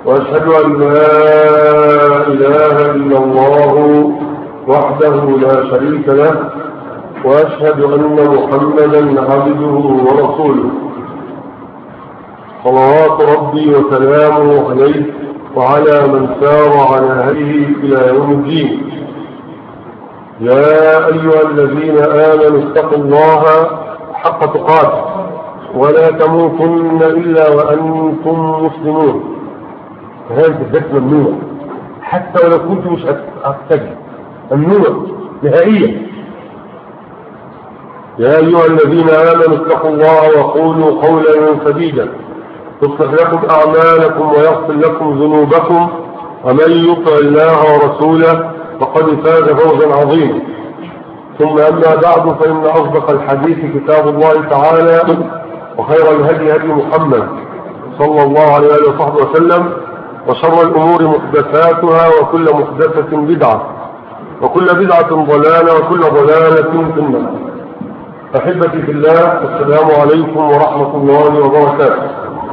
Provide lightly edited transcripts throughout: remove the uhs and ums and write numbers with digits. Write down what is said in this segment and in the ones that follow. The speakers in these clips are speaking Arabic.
وأشهد أن لا إله إلا الله وحده لا شريك له، وأشهد أن محمدا عبده ورسوله، صلوات ربي وسلامه عليه وعلى من سار على هديه إلى يوم الدين. يا أيها الذين آمنوا اتقوا الله حق تقاته ولا تموتن إلا وأنتم مسلمون. هذا الذات ممنوع، حتى ولو كنت مش هتستجد، ممنوع نهائيا. يا أيها الذين آمنوا اتقوا الله وقولوا قولا سديدا يصلح لكم أعمالكم ويغفر لكم ذنوبكم، ومن يطع الله ورسوله فقد فاز فوزا عظيما. ثم أما بعد، فإن أصدق الحديث كتاب الله تعالى، وخير الهدي هدي محمد صلى الله عليه وصحبه وسلم، وشر الأمور محدثاتها، وكل محدثة بدعة، وكل بدعة ضلالة، وكل ضلالة في النار. أحبتي في الله، السلام عليكم ورحمة الله وبركاته.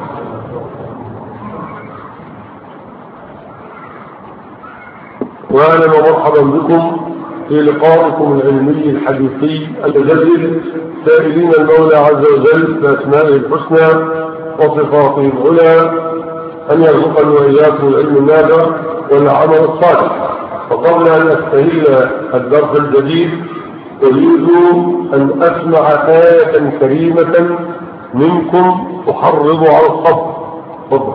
وأهلا ومرحبا بكم في لقائكم العلمي الحديثي المجدد، سائلين المولى عز وجل بأسمائه الحسنى وصفاته العلى أن يرزقني وإياكم العلم النافع والعمل الصالح. وقبل أن أستهل الدرس الجديد، أريد أن أسمع آية كريمة منكم تحرض على الصبر. تفضل.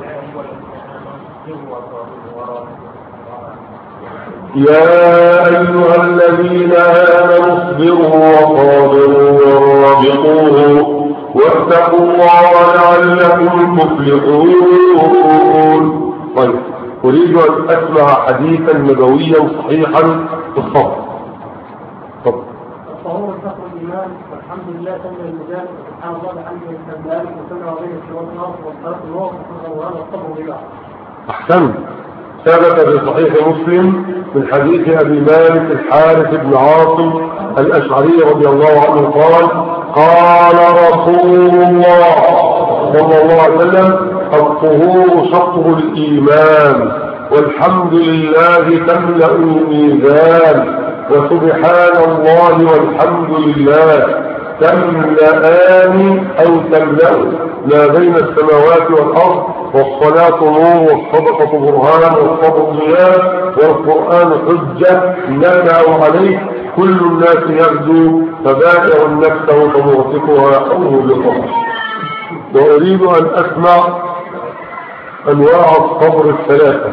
يا أيها الذين آمنوا اصبروا وصابروا ورابطوا واتقوا الله لعلكم تفلحون. طيب، أريد أن أسمع حديثا نبويا صحيحا في الصبر. الصبر فخر الإيمان، والحمد لله تم الميزان، سبحان الله بحمده الكمال، وسمع بين السماوات والأرض، والصلاة النور، وهذا الصبر بالله. أحسنت. ثبت في صحيح مسلم من حديث أبي مالك الحارث بن عاصم الأشعري رضي الله عنه قال: قال رسول الله صلى الله عليه وسلم: الطهور شطر الإيمان، والحمد لله تملأ الميزان، وسبحان الله والحمد لله تملأان أو تملأ ما بين السماوات والأرض، والصلاة نور، والصدقة برهان، والصبر ضياء، والقرآن حجة لك أو عليك، كل الناس يغدو فبائع النفس ومغتقها أو مغلقها. وأريد أن أسمع أنواع الصبر الثلاثة.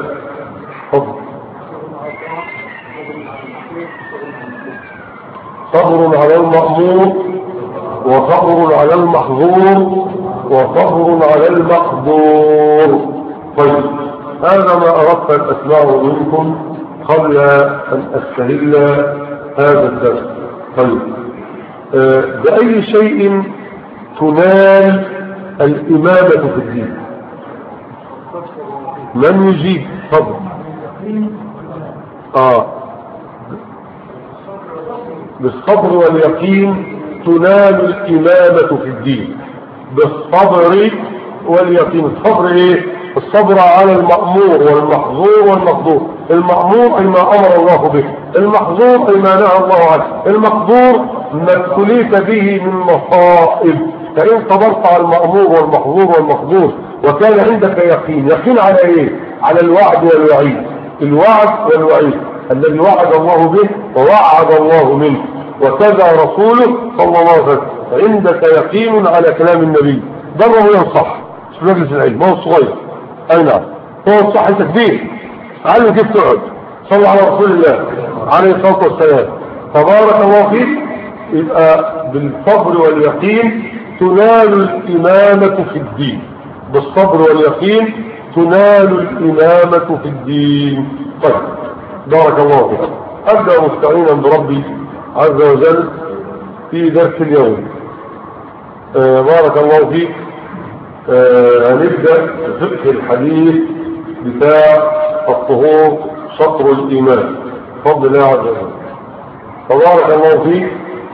صبر على المأمور، وصبر على المحظور، وصبر على المقدور. طيب، هذا ما أردت أن أسمعه منكم قبل أن أستهل هذا الدرس. طيب، بأي شيء تنال الإمامة في الدين؟ من يجيب؟ فضل. بالصبر واليقين تنال الإمامة في الدين. بالصبر واليقين. الصبر إيه؟ الصبر على المأمور والمحظور والمقدور. المأمور أي ما أمر الله به، المحظور أي ما نهى الله عنه، المقدور ما ابتليت به من مصائب. فإن صبرت على المأمور والمحظور والمقدور وكان عندك يقين. يقين على إيه؟ على الوعد والوعيد. الوعد والوعيد الذي وعد الله به ووعد الله منه، وكذا رسوله صلى الله عليه وسلم. عندك يقين على كلام النبي، ده هو ينصح. مش مجلس العلم، ما هو الصغير. أي نعم، هو الصح تكبير. علم كيف تقعد. صلى على رسول الله عليه الصلاة والسلام. تبارك الله فيك. يبقى بالصبر واليقين تنال الإمامة في الدين. بالصبر واليقين تنال الإمامة في الدين. طيب، بارك الله فيك. أبدأ مستعينا بربي عز وجل في درس اليوم. بارك الله فيك. هنبدأ فقه الحديث بتاع الطهور شطر الإيمان، فضل الله عز وجل. تبارك الله فيك.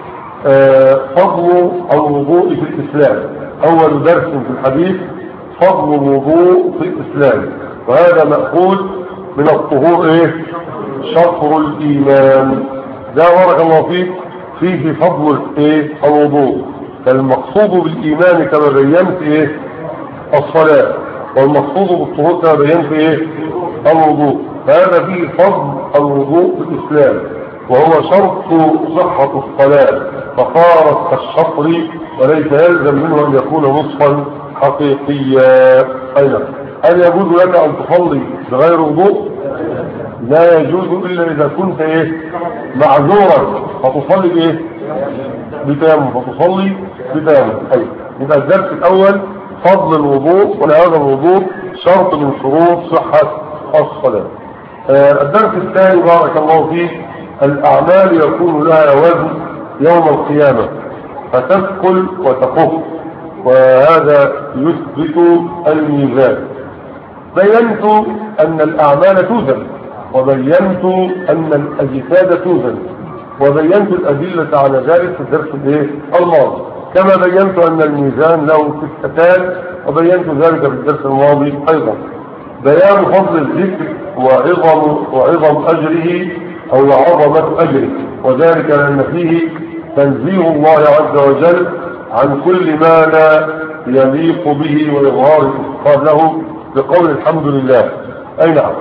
فضل الوضوء في الإسلام. أول درس في الحديث فضل الوضوء في الإسلام. وهذا مأخوذ من الطهور ايه؟ شطر الإيمان. ده بارك الله فيك فيه فضل ايه؟ الوضوء. فالمقصود بالإيمان كما بينت ايه؟ الصلاة، والمقصود بالطهور كما بينت ايه؟ الوضوء. فهذا فيه فضل الوضوء في الإسلام، وهو شرط صحة الصلاة، فصارت كالشطر وليس يلزم منه أن يكون نصفا حقيقيا. أيضا هل يجوز لك أن تصلي بغير وضوء؟ لا يجوز إلا إذا كنت إيه؟ معذورا، فتصلي بإيه؟ بتيمم، فتصلي بتيمم. أيضا يبقى الدرس الأول فضل الوضوء، وهذا الوضوء شرط من شروط صحة الصلاة. الدرس الثاني بارك الله فيه الأعمال يكون لها وزن يوم القيامة فتثقل وتخف، وهذا يثبت الميزان. بينت أن الأعمال توزن، وبينت أن الأجساد توزن، وبينت الأدلة على ذلك في الدرس الماضي، كما بينت أن الميزان له كفتان، وبينت ذلك في الدرس الماضي أيضا. بيان فضل الذكر وعظم أجره أو عظمة أجره، وذلك لأن فيه تنزيه الله عز وجل عن كل ما لا يليق به وإظهار الافتقار له بقول الحمد لله. أي نعم.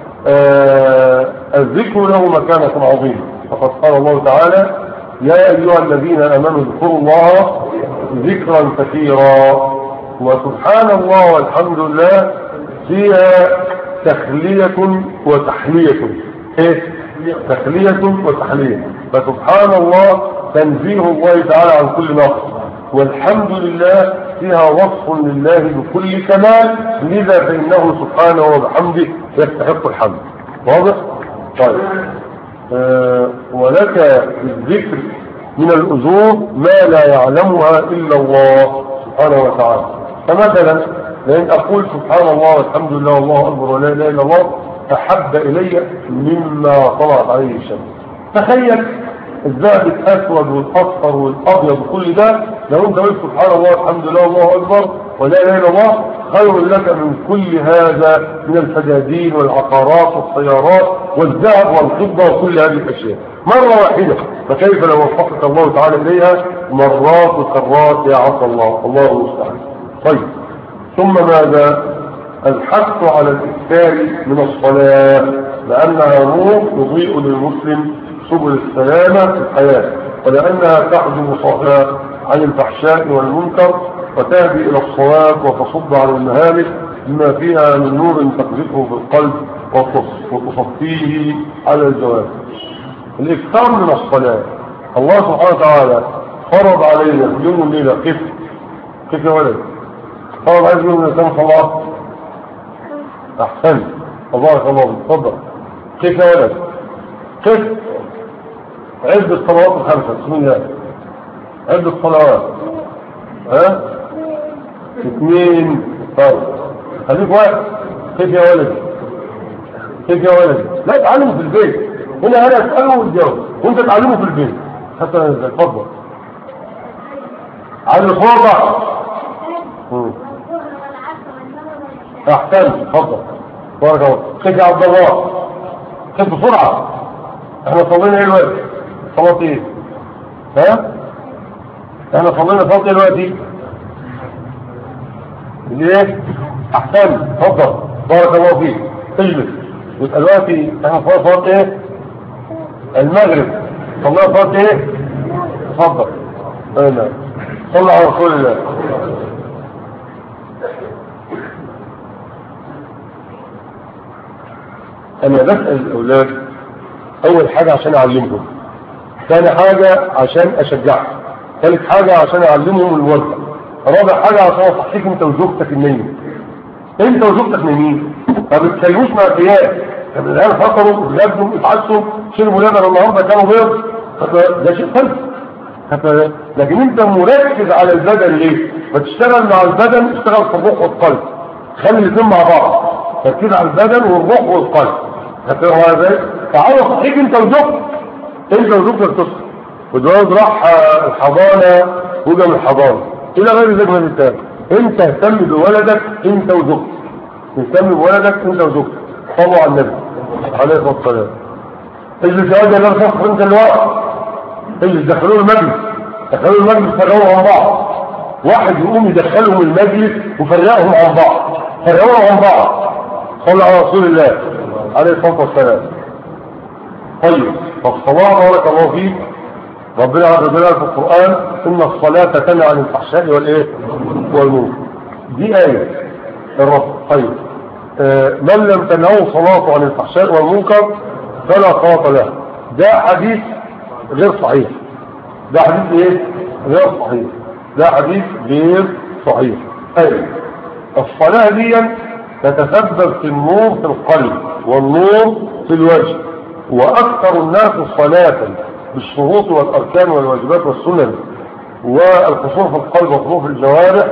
الذكر له مكانة عظيمة، فقد قال الله تعالى يا أيها الذين آمنوا اذكروا الله ذكرا كثيرا. وسبحان الله والحمد لله فيها تخلية وتحلية. ايه؟ تخلية وتحلية. فسبحان الله تنزيه الله تعالى عن كل نقص، والحمد لله فيها وصف لله بكل كمال، لذا فإنه سبحانه وبحمده يستحق الحمد. واضح؟ طيب. ولك الذكر من الأجور ما لا يعلمها إلا الله سبحانه وتعالى. فمثلا لأن أقول سبحان الله والحمد لله والله أكبر ولا إله إلا الله أحب إلي مما طلعت عليه الشمس. تخيل الذهب الأسود والأصفر والأبيض وكل ده، لو أنت قلت سبحان الله والحمد لله والله أكبر ولا إله إلا الله خير لك من كل هذا من الفدادين والعقارات والسيارات والذهب والفضة وكل هذه الأشياء مرة واحدة. فكيف لو وفقك الله تعالى إليها مرات وكرات يا عصى الله، الله المستعان. طيب، ثم ماذا؟ الحث على الإكثار من الصلاة، لأنها نور يضيء للمسلم سبل السلامة في الحياة، ولأنها تحجب صاحبها عن الفحشاء والمنكر وتهدي إلى الصواب وتصد عن المهالك بما فيها من نور تقذفه في القلب وتصفيه على الجواب. الإكثار من الصلاة، الله سبحانه وتعالى فرض علينا في يوم الليلة كيف يا ولد؟ فرض علينا يوم الليلة صلاة. أحسن، بارك الله فيك، تفضل. كيف يا ولد؟ كيف؟ عد الصلوات الخمسة، بسم الله. عد الصلوات. ها؟ 2. طيب خليك واحد. كيف يا ولد؟ كيف يا ولد؟ لا تعلمه في البيت. هنا انا اساله وتجاوب، وانت تعلمه في البيت حتى ننزل. اتفضل. على الفوضى. احسن، اتفضل. بارك الله. كيف يا عبد الله؟ كيف بسرعه؟ احنا صلينا ايه دلوقتي؟ صلاه ايه؟ ها؟ احنا صلينا صلاه ايه دلوقتي؟ ليه؟ احسن، اتفضل. بارك الله فيك. اجلس. يبقى دلوقتي احنا صلاه ايه؟ المغرب. صلاه صلاه ايه؟ اتفضل. انا صلى على رسول الله. انا بسأل الاولاد اول حاجة عشان اعلمهم، ثاني حاجة عشان اشجعهم، ثالث حاجة عشان اعلمهم الوضع، رابع حاجة عشان اصحيك انت وزوجتك النية. انت وزوجتك نايمين ما بتسيبوش مع القيام. طب الان فطروا اتغدوا اتعشوا شربوا لبن النهارده كانوا بيض، ده شيء خلف. لكن انت مركز على البدن ليه؟ ما تشتغل مع البدن، اشتغل في الروح والقلب، خلي الاثنين مع بعض، تركيز على البدن والروح والقلب. هتقرا ازاي؟ تعالى صحيك انت وزوجتك، انت وزوجتك تصحى، والجواز راح الحضانه وجا من الحضانه الى غير ذلك من التاني. انت اهتم بولدك انت وزوجتك، تهتم بولدك انت وزوجتك. صلوا على النبي عليه الصلاه والسلام. اجلس يا واد لا تصفر انت الوقت، اجلس دخلوه المجلس، دخلوه المجلس فرقوهم عن بعض. واحد يقوم يدخلهم المجلس وفرقهم عن بعض، فرقوهم عن بعض. صلى على رسول الله عليه الصلاه والسلام. طيب فالصلاه بارك الله فيك، ربنا عز وجل في القرآن إن الصلاة تنهى عن الفحشاء والإيه والمنكر. دي آية الرب. طيب من لم تنهوا صلاته عن الفحشاء والمنكر فلا صلاة له. ده حديث غير صحيح. ده حديث إيه غير صحيح. ده حديث غير صحيح. أيوة الصلاة دي تتسبب في النور في القلب والنور في الوجه، وأكثر الناس صلاة بالشروط والأركان والواجبات والسنن والخشوع في القلب وخشوع في الجوارح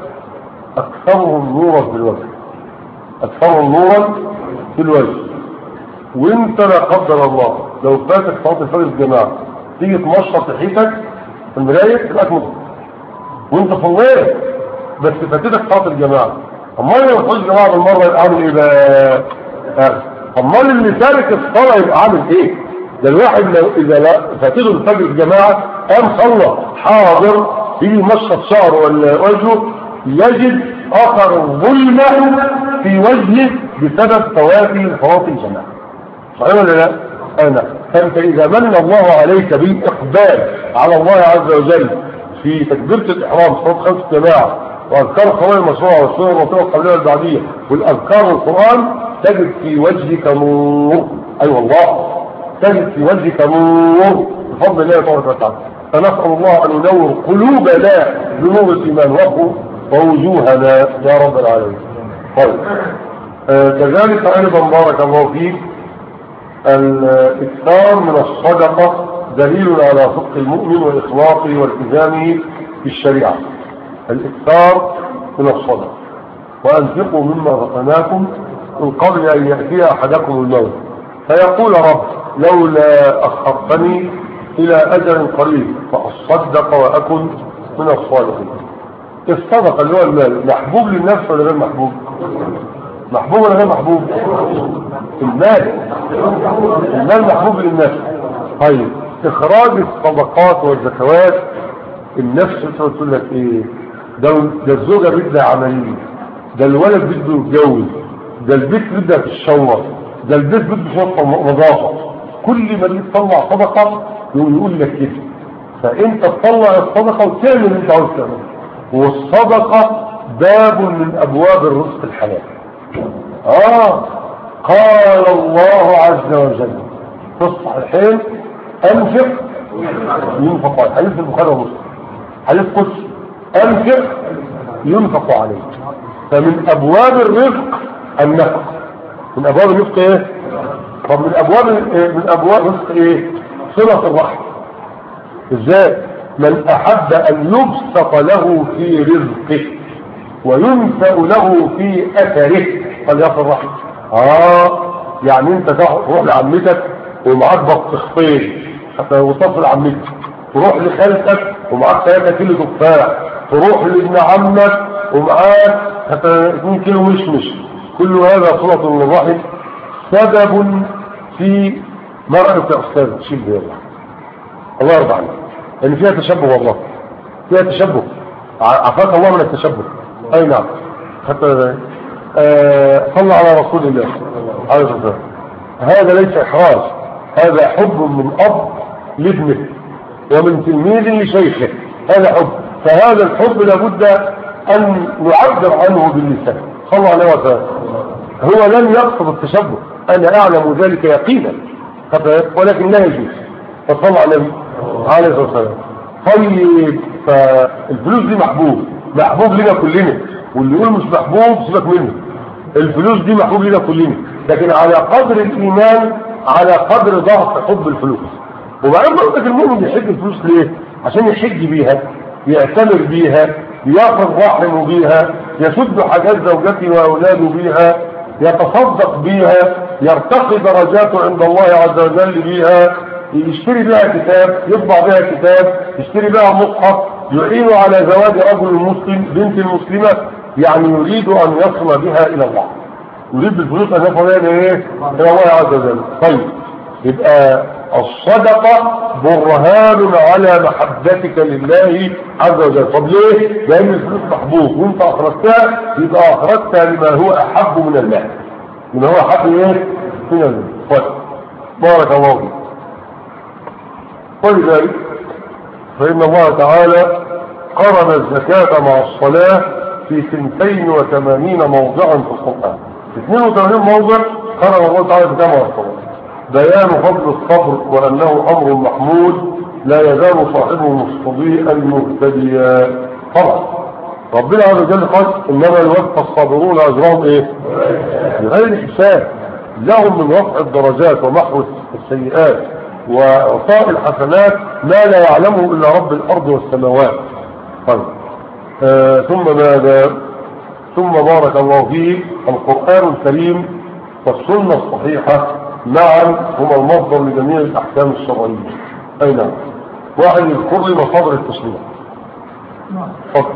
أكثرهم نورا في الوجه، أكثرهم نورا في الوجه. وانت لا قدر الله لو فاتك صلاة الفجر الجماعة تيجي تمشط ريحتك في المراية تبقى مضر وانت صليت بس فاتتك صلاة الجماعة. امال لو تخش جماعة بالمرة يبقى عامل ايه بقى؟ امال اللي تارك الصلاة يبقى عامل ايه؟ ده الواحد لو اذا لا فاتته الفجر الجماعة قام صلى حاضر يجي يمشط شعره ولا وجهه يجد اثر ظلمة في وجهه بسبب فواتي صلاة الجماعة. صحيح ولا لا؟ انا فانت اذا من الله عليك بالاقبال على الله عز وجل في تكبيرة الاحرام صلاة 5 جماعة واذكار الصلاة المشروعة والسنة المطلوبة القبلية والبعدية والاذكار والقرآن تجد في وجهك نور. اي والله تجد في وجهك نور بفضل الله تبارك وتعالى. فنسأل الله ان ينور قلوبنا بنور الايمان ووجوهنا يا رب العالمين. طيب كذلك ايضا بارك الله فيك الاكثار من الصدقة دليل على صدق المؤمن واخلاصه والتزامه بالشريعة. الاكثار من الصدقة وانفقوا مما رزقناكم من قبل ان يأتي احدكم الموت فيقول رب لولا اخرتني الى اجل قريب فاصدق واكن من الصالحين. الصدقة اللي هو المال محبوب للنفس ولا غير محبوب؟ محبوب ولا غير محبوب؟ المال محبوب للنفس. طيب اخراج الصدقات والزكوات النفس تقول لك ايه؟ ده الزوجة بدها عملية، ده الولد بده يتجوز، ده البيت بده تتشور، ده البيت بده شرطة نظافة. كل ما تطلع صدقة يقول لك كده. فانت تطلع الصدقة وتعمل اللي انت عاوز تعمله. والصدقة باب من ابواب الرزق الحلال. قال الله عز وجل في الصحيحين انفق ينفق عليك. حديث البخاري ومسلم حديث قدسي انفق ينفق عليك. فمن ابواب الرزق النفق. من ابواب الرزق ايه؟ طب من ابواب الرزق ايه؟ صلة الرحم. ازاي؟ من احب ان يبسط له في رزقه وينفأ له في اثره فليصل الرحم. يعني انت تروح لعمتك ومعاك بطيختين حتى وتصل عمتك، تروح لخالتك ومعاك 3 كيلو تفاح، تروح لابن عمك ومعاك 2 كيلو مشمش. كل هذا صلة للرحم سبب في مرأة يا أستاذ تشيل بيه الله يرضى عنك لأن فيها تشبه. والله فيها تشبه. عفاك الله من التشبه. أي نعم. حتى صلى على رسول الله عليه الصلاة والسلام. هذا ليس إحراج، هذا حب من أب لابنه ومن تلميذ لشيخه. هذا حب. فهذا الحب لابد أن نعبر عنه باللسان. صلى عليه وسلم. هو لم يقصد التشبه، أنا أعلم ذلك يقينا ولكن لا يجوز. فصلى على النبي عليه الصلاة والسلام. طيب فالفلوس دي محبوب لنا كلنا، واللي يقول مش محبوب سيبك منه. الفلوس دي محبوب لنا كلنا، لكن على قدر الإيمان على قدر ضعف حب الفلوس. وبعدين برضك المؤمن يحب الفلوس ليه؟ عشان يحج بيها، يعتمر بيها، يأخذ رحمه بيها، يسد حاجات زوجته وأولاده بيها، يتصدق بيها، يرتقي درجاته عند الله عز وجل بيها، يشتري بها كتاب، يطبع بها كتاب، يشتري بها مصحف، يعين على زواج رجل مسلم بنت المسلمة. يعني يريد أن يصل بها إلى الله. يريد بالفلوس ان يفعل ايه؟ الى الله عز وجل. طيب يبقى الصدقة برهان على محبتك لله عز وجل. طب ليه؟ لان الفلوس محبوب وانت اخرجتها، يبقى اخرجتها لما هو احب من الله، لما هو احب ايه؟ من الله. طيب بارك الله فيك. ولذلك فإن الله تعالى قرن الزكاة مع الصلاة في 82 موضعا في القرآن. في 82 موضع قرن الله تعالى الزكاة مع الصلاة. بيان فضل الصبر وأنه أمر محمود لا يزال صاحبه مستضيئا مهتديا. طبعا ربنا عز وجل قال إنما يوفى الصابرون أجرهم إيه؟ بغير حساب. لهم من رفع الدرجات ومحو السيئات وإعطاء الحسنات ما لا يعلمه إلا رب الأرض والسماوات. طيب ثم ماذا؟ ثم بارك الله فيه القرآن الكريم والسنة الصحيحة معا هما المصدر لجميع الأحكام الشرعية. أي نعم. واحد يذكر لي مصادر التشريع. فضل.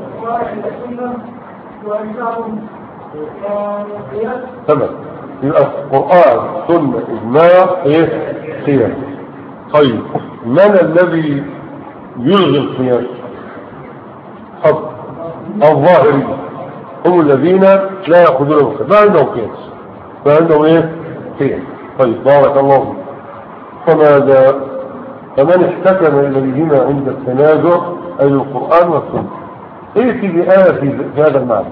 تمام. يبقى القرآن سنة إجماع إيه؟ قياس. طيب من الذي يلغي القياس؟ حق الظاهري هم الذين لا يأخذون القياس، ما عندهم قياس، ما عندهم إيه؟ قياس. طيب بارك الله فيك. فماذا؟ فمن احتكم إليهما عند التنازع أي القرآن والسنة. إيه تيجي آية في هذا المعنى؟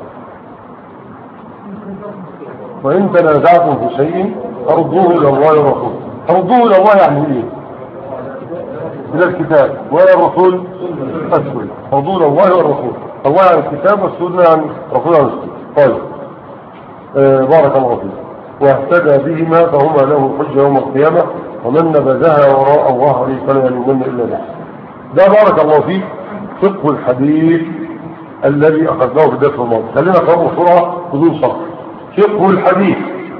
وإن تنازعتم في شيء فردوه إلى الله والرسول. فردوه إلى الله يعني إيه؟ إلى الكتاب وإلى الرسول أسفل. فردوه إلى الله والرسول. الله عن الكتاب والسنة عن الرسول عن السنة. طيب بارك الله فيك. واهتدى بهما فهما له حجة يوم القيامة ومن نبذها وراء الله عليه فلا يلومن إلا نفسه. ده بارك الله فيك فقه الحديث الذي أخذناه في الدرس الماضي. خلينا نقرأه بسرعة بدون شرح. فقه الحديث.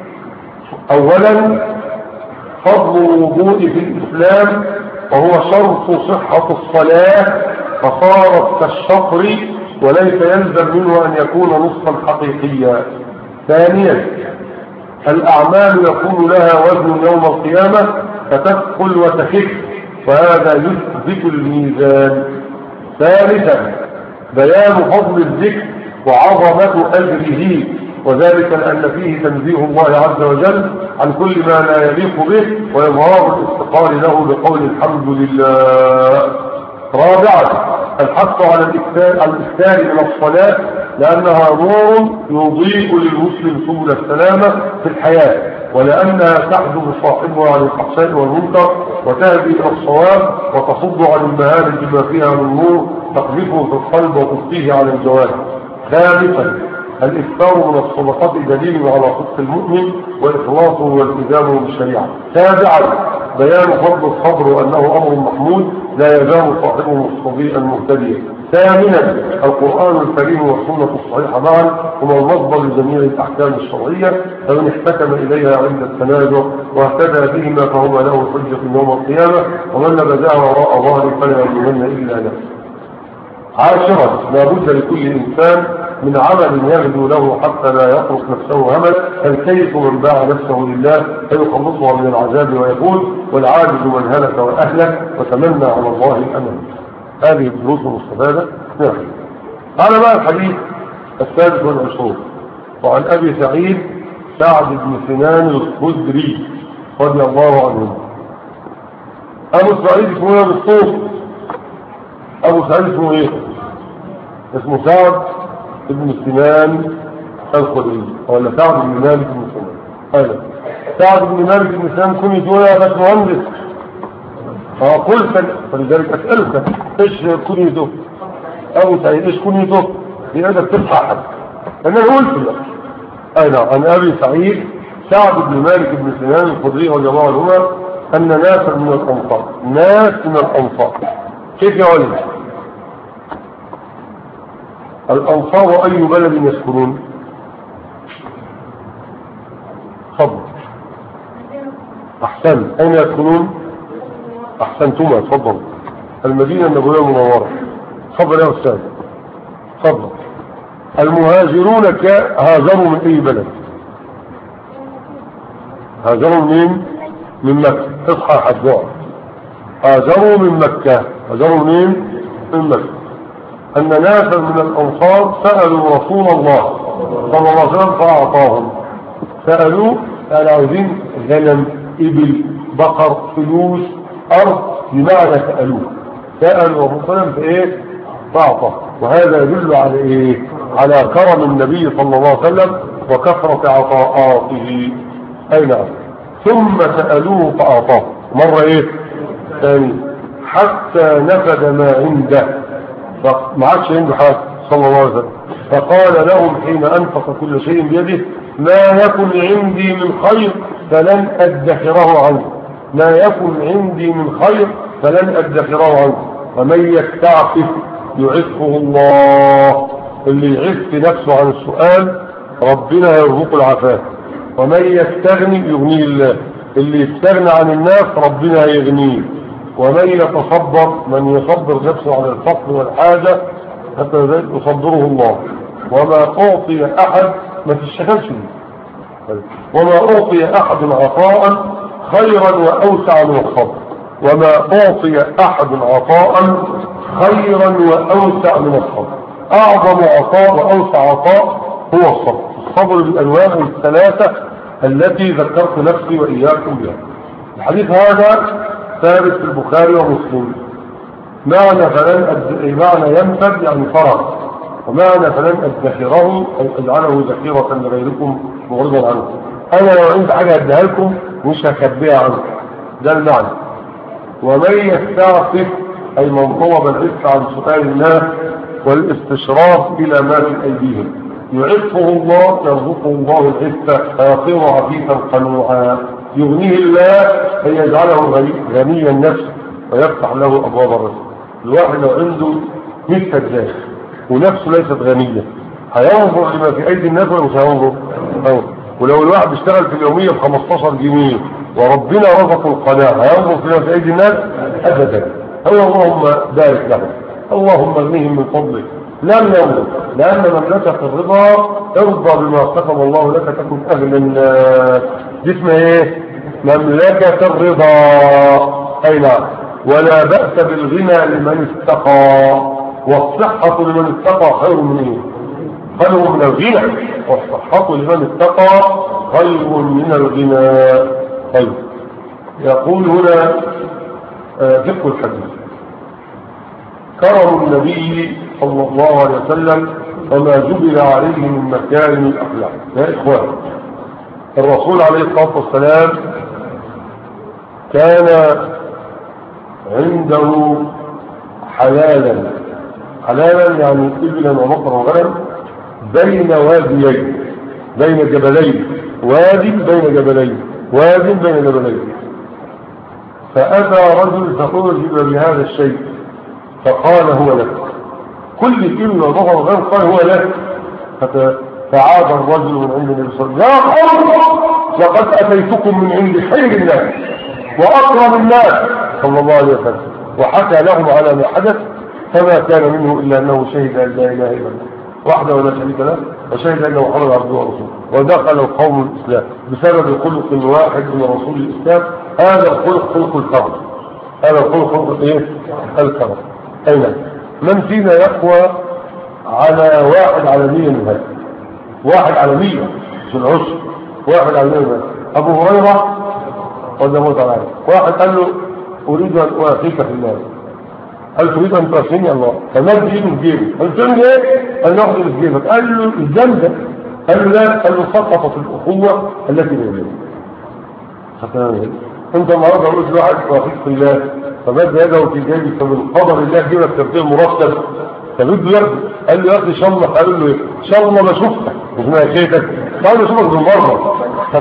اولا فضل الوضوء في الاسلام وهو شرط صحة الصلاة فصارت كالشطر وليس يلزم منه ان يكون نصفا حقيقيا. ثانيا الاعمال يكون لها وزن يوم القيامة فتثقل وتخف وهذا يثبت الميزان. ثالثا بيان فضل الذكر وعظمة اجره وذلك لأن فيه تنزيه الله عز وجل عن كل ما لا يليق به وإظهار الافتقار له بقول الحمد لله. رابعا الحث على الإكثار من الصلاة لأنها نور يضيء للمسلم سبل السلامة في الحياة ولأنها تحجب صاحبها عن الفحشاء والمنكر وتهدي إلى الصواب وتصد عن المهارج بما فيها من نور تقذفه في القلب وتبقيه على الجوارح. خامسا الإكثار من الصدقات دليل على صدق المؤمن وإخلاصه والتزامه بالشريعة. سابعا بيان فضل الصبر وأنه أمر محمود لا يزال صاحبه مستضيئا مهتديا. ثامنا القرآن الكريم والسنة الصحيحة معا هما المصدر لجميع الأحكام الشرعية فمن احتكم إليها عند التنازع واهتدى بهما فهما له حجة يوم القيامة ومن نبذها وراء ظهره فلا يلومن إلا نفسه. عاشرا لا بد لكل إنسان من عمل يغدو له حتى لا يترك نفسه همل فالكيف من باع نفسه لله فيخلصها من العذاب ويقول والعاجز من هلك وأهلك وتمنى على الله الأمل. هذه الدروس المستفادة. نعم. على بقى الحديث السادس والعشرون وعن أبي سعيد سعد بن سنان الخدري رضي الله عنه. أبو سعيد اسمه ايه بالصوت؟ أبو سعيد اسمه ايه؟ اسمه سعد بن سنان الخدري ولا سعد بن مالك بن سنان؟ هذا سعد بن مالك بن سنان كن يقول يا باشمهندس قلت فلذلك أسألك ايش كنيته؟ أبو سعيد ايش كنيته؟ لأنك تبقى حد أنا قلت لك أنا عن أبي سعيد سعد بن مالك بن سنان الخدري رضي الله عنهما أن ناس من الأنصار كيف يا ولد؟ الأنصار أي بلد يسكنون؟ خبر أحسن أين يسكنون؟ أحسنتما تفضل المدينة النبوية المنورة. خبر يا أستاذ خبر. المهاجرون هاجروا من أي بلد؟ هاجروا منين؟ من مكة. اصحى يا حجار. هاجروا من مكة. هاجروا منين؟ من مكة. أن ناسا من الأنصار سألوا رسول الله صلى الله عليه وسلم فأعطاهم. سألوا قالوا عاوزين غنم، إبل، بقر، فلوس، أرض، بمعنى سألوه. سألوا رسول الله صلى الله عليه وسلم فإيه؟ فأعطاه. وهذا يدل على إيه؟ على كرم النبي صلى الله عليه وسلم وكثرة عطاءاته. أي نعم. ثم سألوه فأعطاه مرة إيه؟ ثاني. حتى نفد ما عنده، ما عادش عنده حاجة صلى الله عليه وسلم. فقال لهم حين أنفق كل شيء بيده: ما يكن عندي من خير فلن أدخره عنه. ما يكن عندي من خير فلن أدخره عنه. ومن يستعفف يعفه الله. اللي يعف نفسه عن السؤال ربنا يرزقه العفاف. ومن يستغني يغنيه الله. اللي يستغنى عن الناس ربنا يغنيه. ومن يتصبر، من يصبر نفسه على الفقر والحاجة حتى ذلك يصبره الله. وما أعطي أحد، ما تشتغلش بيه، وما أعطي أحد عطاء خيرا وأوسع من الصبر. وما أعطي أحد عطاء خيرا وأوسع من الصبر. أعظم عطاء وأوسع عطاء هو الصبر. الصبر بالأنواع الثلاثة التي ذكرت نفسي وإياكم بها. الحديث هذا ثابت في البخاري ومسلم. معنى ينفد يعني فرغ، ومعنى فلن أدخره أي أجعله ذخيرة لغيركم مغرضا عنه. أنا لو عندي حاجة أديها لكم مش هخبيها عنكم، ده المعنى. ومن يستعفف أي من طلب العفة عن سؤال الناس والاستشراف إلى ما في أيديهم يعفه الله، يرزقه الله العفة فيصير عفيفا قنوعا. يغنيه الله أن يجعله غني النفس ويفتح له أبواب الرزق. الواحد لو عنده 100 فدان ونفسه ليست غنية هينظر لما في أيدي الناس ولا مش هينظر؟ ولو الواحد بيشتغل في اليومية ب15 جنيه وربنا رزقه القناعة هينظر لما في أيدي الناس؟ أبدا. اللهم بارك لهم، اللهم اغنيهم من فضلك. لم ينظر، لأن مملكة الرضا ارضى بما قسم الله لك تكن أغنى الناس. دي اسمها ايه؟ مملكة الرضا. أي نعم. ولا بأس بالغنى لمن استقى، والصحة لمن استقى خير من ايه؟ خير من الغنى. والصحة لمن استقى خير من الغنى. طيب، يقول هنا فقه الحديث: كرم النبي صلى الله عليه وسلم وما جبل عليه من مكارم الأخلاق. يا إخوان، الرسول عليه الصلاة والسلام كان عنده حلالا يعني إبلا وبقرا وغنم بين واديين، بين جبلين، وادي بين جبلين، واد بين جبلين. فأتى رجل فأعجب بهذا الشيء فقال هو لك. كل إبل وبقرا وغنم قال هو لك. فعاد الرجل من عند النبي صلى الله عليه وسلم: يا قوم، لقد أتيتكم من عند خير الناس وأكرم الناس صلى الله عليه وسلم. وحكى لهم على ما حدث، فما كان منه إلا أنه شهد أن لا إله إلا الله وحده ولا شريك له، وشهد أنه محمد عبده ورسوله، ودخل القوم الإسلام بسبب خلق واحد من رسول الإسلام. هذا الخلق خلق الكرم. هذا الخلق خلق إيه؟ الكرم. أين من فينا يقوى على واحد على 100 من هذا؟ واحد على 100 في العشر، واحد على 100 من هذا. أبو هريرة قد موت عليه، واحد قال له: أريد أن أوافيك في الله. قال: تريد أن ترسلني؟ الله. فمد إيده في جيبه. قال: تريد إيه؟ قال له: أخذ في جيبك. قال له: الزمزم. قال له: لا. قال له: سقطت الأخوة التي بيننا. أنت النهارده قلت لواحد أوافيك في الله، فمد يده في جيبه، فمن قدر الله جيبك ترتيب مرتب، فبده ياخده. قال له: يا أخي شلح. قال له: إيه؟ شلح ما شفتك اسمها شيتك. قال له: شوفك بالمرة.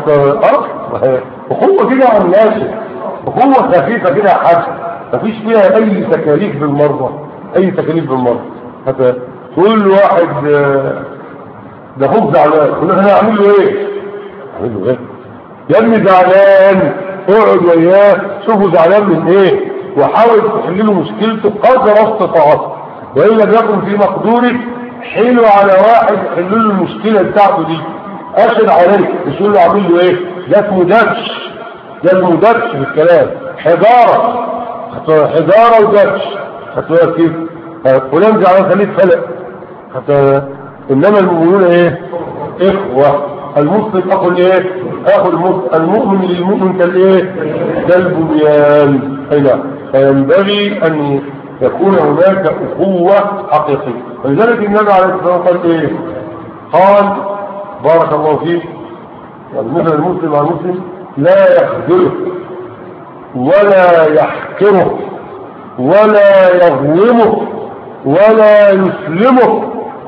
أخوة كده عن الناس، أخوة خفيفة كده يا حاج، مفيش فيها أي تكاليف بالمرة، أي تكاليف بالمرة. حتى تقول له واحد ده خب زعلان، يقول له: أنا أعمل له إيه؟ أعمل له إيه؟ يا ابني زعلان، اقعد وياه شوفه زعلان من إيه، وحاول تحل له مشكلته قدر استطاعته، وإن لم يكن في مقدورك حيله على واحد يحل له المشكلة بتاعته دي. أشد عليك، مش يقول له أعمل له إيه؟ ده اسمه دبش، ده اسمه دبش في الكلام. حجارة ودبش هتقول كيف فلان جعل خليل فلق انما المؤمنون ايه؟ اخوة. المسلم اخو الايه؟ اخو المؤمن للمؤمن كالايه؟ كالبنيان. هنا فينبغي ان يكون هناك اخوة حقيقية. ولذلك النبي عليه الصلاة والسلام قال ايه؟ قال بارك الله فيك، مثل المسلم على المسلم لا يخذله ولا يحقره ولا يظلمه ولا يسلمه.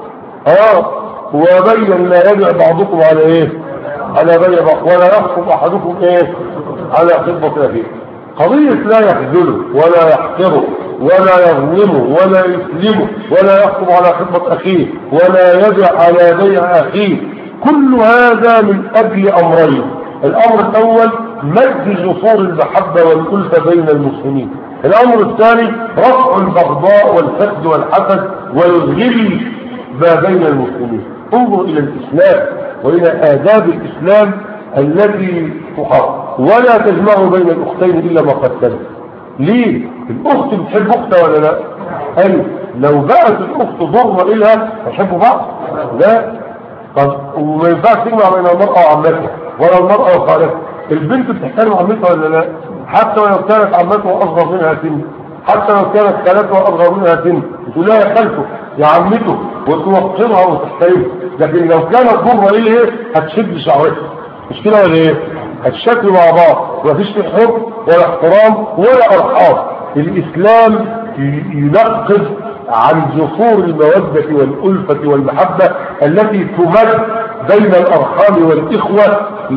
وبين لا يبيع بعضكم على ايه؟ على بيع بعض، ولا يخطب احدكم ايه؟ على خطبة اخيه. قضية لا يخذله ولا يحقره ولا يظلمه ولا يسلمه ولا يخطب على خطبة اخيه ولا يبيع على بيع اخيه، كل هذا من اجل امرين. الامر الاول مد جسور المحبة والألفة بين المسلمين. الامر الثاني رفع البغضاء والحقد والحسد والغل ما بين المسلمين. انظر الى الاسلام والى آداب الاسلام التي تحق، ولا تجمع بين الاختين الا ما قد سلف. ليه؟ الاخت بتحب اختها ولا لا؟ ايوه. لو بقت الاخت ضر اليها تحبوا بعض؟ لا. طب وما ينفعش تجمع بين المرأة وعمتها ولا المرأة وخالتها. البنت بتحترم عمتها ولا لا؟ حتى ولو كانت عمتها اصغر منها سن، حتى لو كانت خالتها اصغر منها سن تقول لها يا خالته يا عمته وتوقرها وتحترمها. لكن لو كانت ضرة ايه هتشد شعرتها، مش كده ولا ايه؟ هتشكلوا مع بعض، مفيش في حب ولا احترام ولا ارحام. الاسلام ينقذ عن جسور المودة والألفة والمحبة التي تمد بين الأرحام والإخوة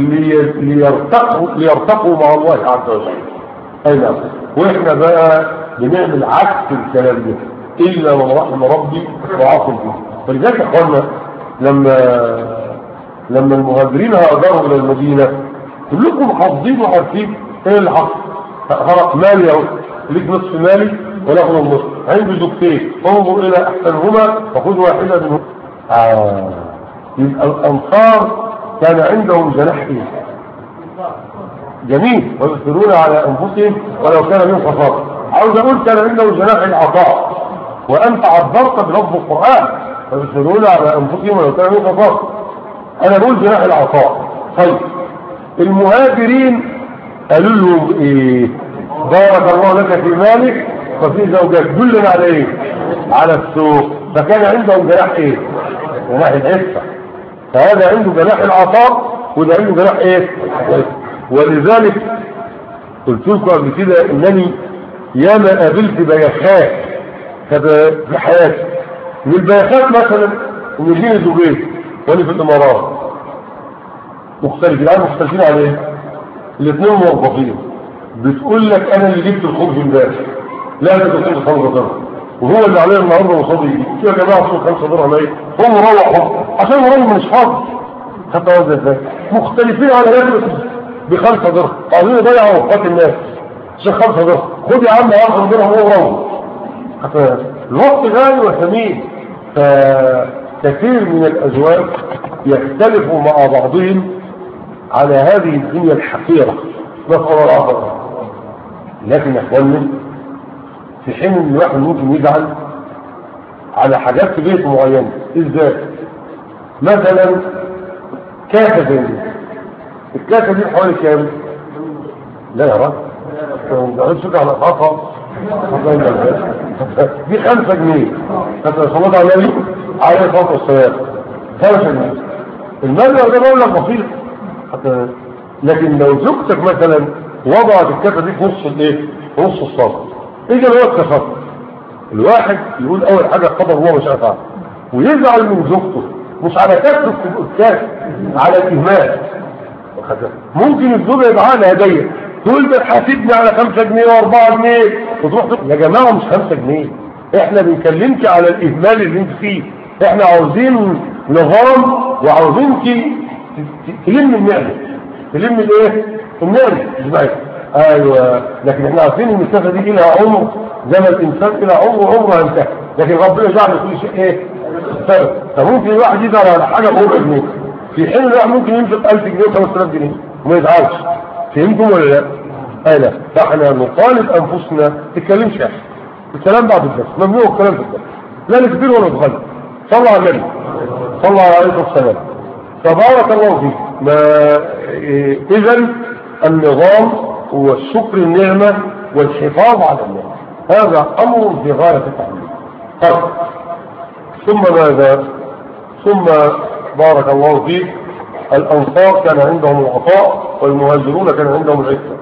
ليرتقوا مع الله عز وجل. أي نعم. وإحنا بقى بنعمل عكس الكلام ده إلا من رحم ربي وعاصم فيه. فلذلك يا أخوانا لما المهاجرين هاجروا إلى المدينة كلكم حافظين وعارفين إيه اللي حصل. فرق مالي أهو، ليك نصف مالي وناخذ النصف، عندي زوجتين انظر الى احسنهما وخذ واحده منهما. يبقى الانصار كان عندهم جناح ايه؟ جميل. ويؤثرون على انفسهم ولو كان منهم خساره. عاوز اقول كان عندهم جناح العطاء، وانت عبرت بلفظ القران ويؤثرون على انفسهم ولو كان منهم خساره. انا بقول جناح العطاء. طيب المهاجرين قالوا لهم ايه؟ بارك الله لك في مالك وفي زوجات. دلنا على ايه؟ على السوق. فكان عندهم جناح ايه؟ جناح العفة. فهذا عنده جناح العطاء وده عنده جناح ايه؟ ولذلك قلت لكم قبل كده انني ياما قابلت بيخات في حياتي. من البيخات مثلا ان يجيني زوجين وانا في الامارات مختلفين على ايه؟ الاثنين موظفين. بتقول لك انا اللي جبت الخبز امبارح، لا تدخل 5 درهم، وهو اللي عليه النهارده وصادي يجيب. يا جماعه صوت 5 درهم ايه؟ هم روحوا عشان الراجل مش فاضي. خدت وزن ازاي؟ مختلفين على نفس ب5 درهم، عايزين يضيعوا اوقات الناس عشان 5 درهم. خد يا عم 10 درهم وروح. الوقت غالي وثمين. فكثير من الازواج يختلفوا مع بعضهم على هذه الدنيا الحقيره. نسأل الله العافية. لكن يا اخواني في حين ان الواحد ممكن يزعل على حاجات في بيت معينه. ازاي؟ مثلا كاسه زي دي، الكاسه دي حوالي كام؟ لا يا راجل ما تقعدش على اسعارها. دي 5 جنيه. انت صليت على النبي عليه الصلاه والسلام 5 جنيه. المبلغ ده مبلغ بسيط. لكن لو زوجتك مثلا وضعت الكاسه دي في نص الايه؟ في نص الصف، اجى الوقت كفر. الواحد يقول اول حاجه قدر الله مش هفعل، ويزعل من زوجته مش على كسره الكاس، على الاهمال. ممكن الزوجه يبقى لها هديه تقول بتحاسبني على 5 جنيه و4 جنيه وتروح يا جماعه مش 5 جنيه، احنا بنكلمك على الاهمال اللي انت فيه. احنا عاوزين نظام وعاوزينك تلم النعمه. تلم الايه؟ النعمه. ايوه. لكن احنا عارفين ان الكاسه دي لها عمر زي ما الانسان الى عمره انتهى. لكن ربنا جعل كل شيء ايه؟ سبب. فممكن الواحد يدور على حاجه ب4 جنيه في حين الواحد ممكن ينفق 1000 جنيه و5000 جنيه. وما يزعلش. فهمتم ولا لا؟ لا. فاحنا نطالب انفسنا ما تتكلمش يا اخي، الكلام بعد الدرس ممنوع، الكلام في الدرس لا نكبر ولا نتغلب. صلى على النبي صلى الله عليه وسلم. تبارك الله فيك. اذا النظام هو الشكر النعمه والحفاظ على النعمه، هذا امر في غايه التعليم. طيب ثم ماذا؟ ثم بارك الله فيك الانصار كان عندهم العطاء والمهاجرون كان عندهم العفه.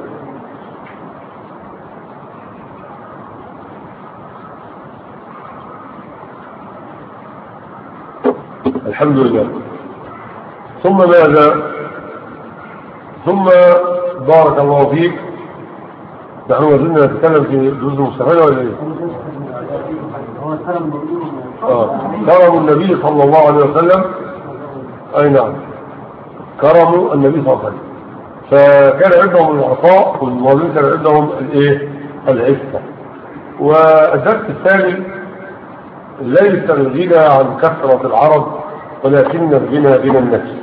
الحمد لله. ثم ماذا؟ ثم بارك الله فيك نحن ما زلنا نتكلم في دروس مستفادة ولا ايه؟ كرم النبي صلى الله عليه وسلم. اي نعم، كرم النبي صلى الله عليه وسلم. فكان عندهم العطاء والموالين كان عندهم الايه؟ العفة. والدرس الثاني ليس الغنى عن كثرة العرب ولكن الغنى غنى النفس.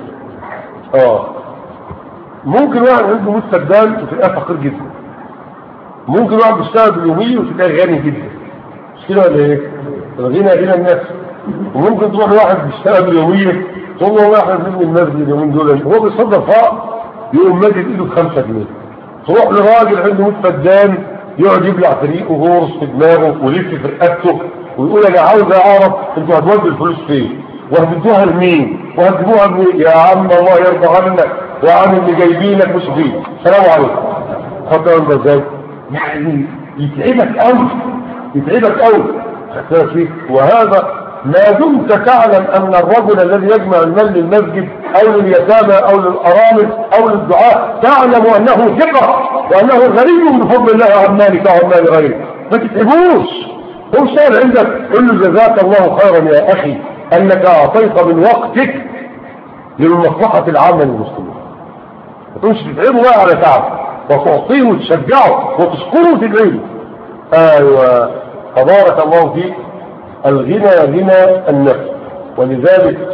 ممكن واحد عنده مستبدال وتلاقيه فقير جدا، ممكن واحد بيشتغل باليومية وتلاقيه غني جدا، مش كده ولا ايه؟ الغنى غنى النفس. وممكن تروح لواحد بيشتغل باليومية تقول له والله احنا بنبني المسجد اليومين دول، هو بيصدر فقر يقوم مادد ايده ب5 جنيه. تروح لراجل عنده مستبدال يقعد يبلع فريقه وغرس في دماغه ويلف في رقبته ويقول انا عاوز اعرف انتوا هتودوا الفلوس فين وهتدوها لمين وهتجيبوها لمين. يا عم الله يرضى عنك وعن اللي جايبينك مش فيه. السلام عليكم. خدوا انت ازاي؟ يعني يتعبك قوي، يتعبك قوي. وهذا ما دمت تعلم ان الرجل الذي يجمع المال للمسجد او لليتامى او للارامل او للدعاء تعلم انه ثقه وانه غني بفضل الله عن مالك وعن مال غيرك، ما تتعبوش. هو سائل عندك قل له جزاك الله خيرا يا اخي انك اعطيت من وقتك للمصلحه العامه للمسلمين. ما تقولش تتعبوا بقى على تعب وتعطيه وتشجعه وتشكره وتدعيه. ايوه تبارك الله فيك. الغنى غنى النفس. ولذلك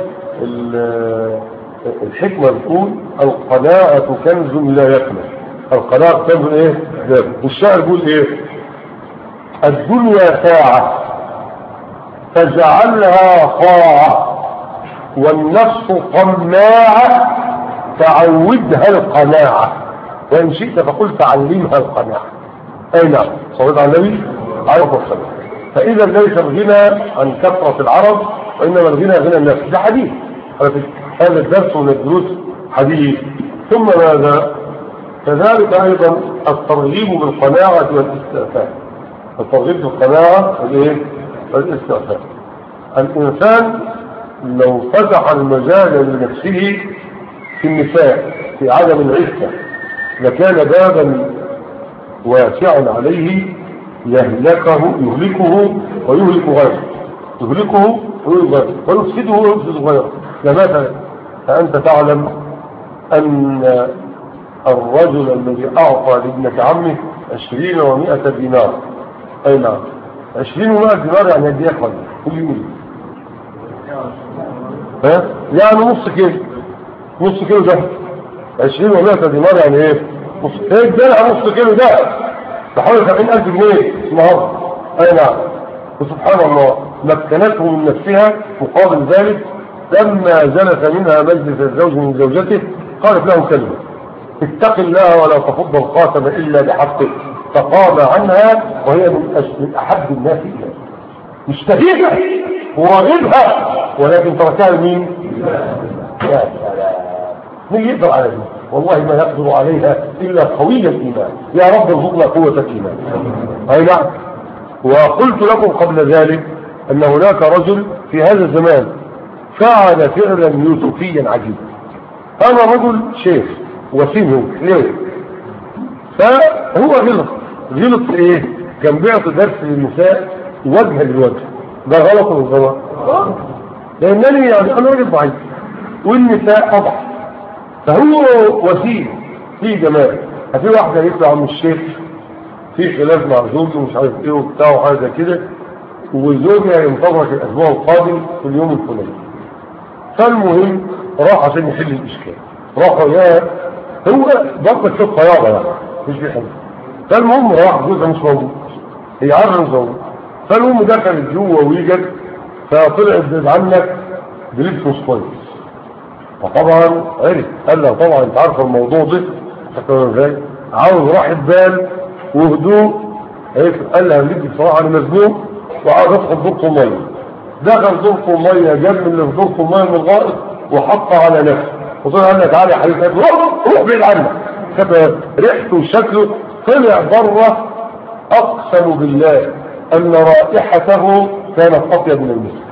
الحكمة تقول القناعة كنز لا يكمل. القناعة كنز ايه؟ والشاعر يقول ايه؟ الدنيا ساعة فاجعلها طاعة والنفس طماعة تعودها القناعة وإن شئت فقل تعلمها القناعة. أي نعم. صلى على النبي عليه الصلاة والسلام. فإذا ليس الغنى عن كثرة العرب وإنما الغنى غنى النفس. ده حديث هذا الدرس من الدروس حديث. ثم ماذا؟ كذلك أيضا الترغيب بالقناعة والاستعفاف. الترغيب بالقناعة والاستعفاف. الإنسان لو فتح المجال لنفسه في النساء في عدم العفة لكان بابا واسعا عليه يهلكه ويهلك غيره، يهلكه ويهلك غيره ويفسده ويفسد غيره. مثلا فأنت تعلم أن الرجل الذي أعطى لابنة عمه 20 و100 دينار. أي نعم 20 و100 دينار يعني قد ايه كل يوم؟ يعني نص كيلو ده 20 و100 دينار يعني ايه؟ ايه الدلع نص كيلو ده بحوالي 70,000 جنيه النهارده. اي نعم. وسبحان الله مكنته من نفسها مقابل ذلك لما جلس منها مجلس الزوج من زوجته قالت له كلمة اتق الله ولا تفض الخاتم الا بحقه فقام عنها وهي من احب الناس اليه مشتهيها وراغبها ولكن تركها لمين؟ يا سلام. مين يقدر على دي؟ والله ما يقدر عليها إلا قوي الإيمان. يا رب ارزقنا قوة الإيمان. أي نعم. وقلت لكم قبل ذلك أن هناك رجل في هذا الزمان فعل فعلا يوسفيا عجيبا. هذا رجل شيخ وسيمه ليه؟ فهو غلط في ايه؟ كان بيعطي درس للنساء وجها للوجه. ده غلط ولا غلط؟ لأنني يعني أنا راجل ضعيف والنساء أضعف، فهو وسيم في جمال. في واحدة يطلع عم الشيخ في خلاف مع زوجه ومش عارف ايه وبتاع وحاجة كده وزوجها ينتظرك الأسبوع القادم في اليوم الفلاني. فالمهم راح عشان يحل الإشكال. راحوا يا هو ضبط في الطيارة يعني مش بيحب. فالمهم راح جوزها مش موجود، هي عارفة مش موجود. فالمهم دخلت جوه ويجد، فطلعت بعيد عنك بلبس مش كويس. فطبعا عرف قال لها طبعا انت عارفه الموضوع ده فكرة ازاي، عاوز راحة بال وهدوء. قال لها بدي بصراحة انا مزنوق وعاوز ادخل دورة المية. دخل دورة المية، جاب من اللي في دورة المية من الغائط وحطها على نفسه وطلع قال لها تعالى يا حبيبي روح بعيد عنك. ريحته وشكله طلع بره، اقسم بالله ان رائحته كانت اطيب من المسك.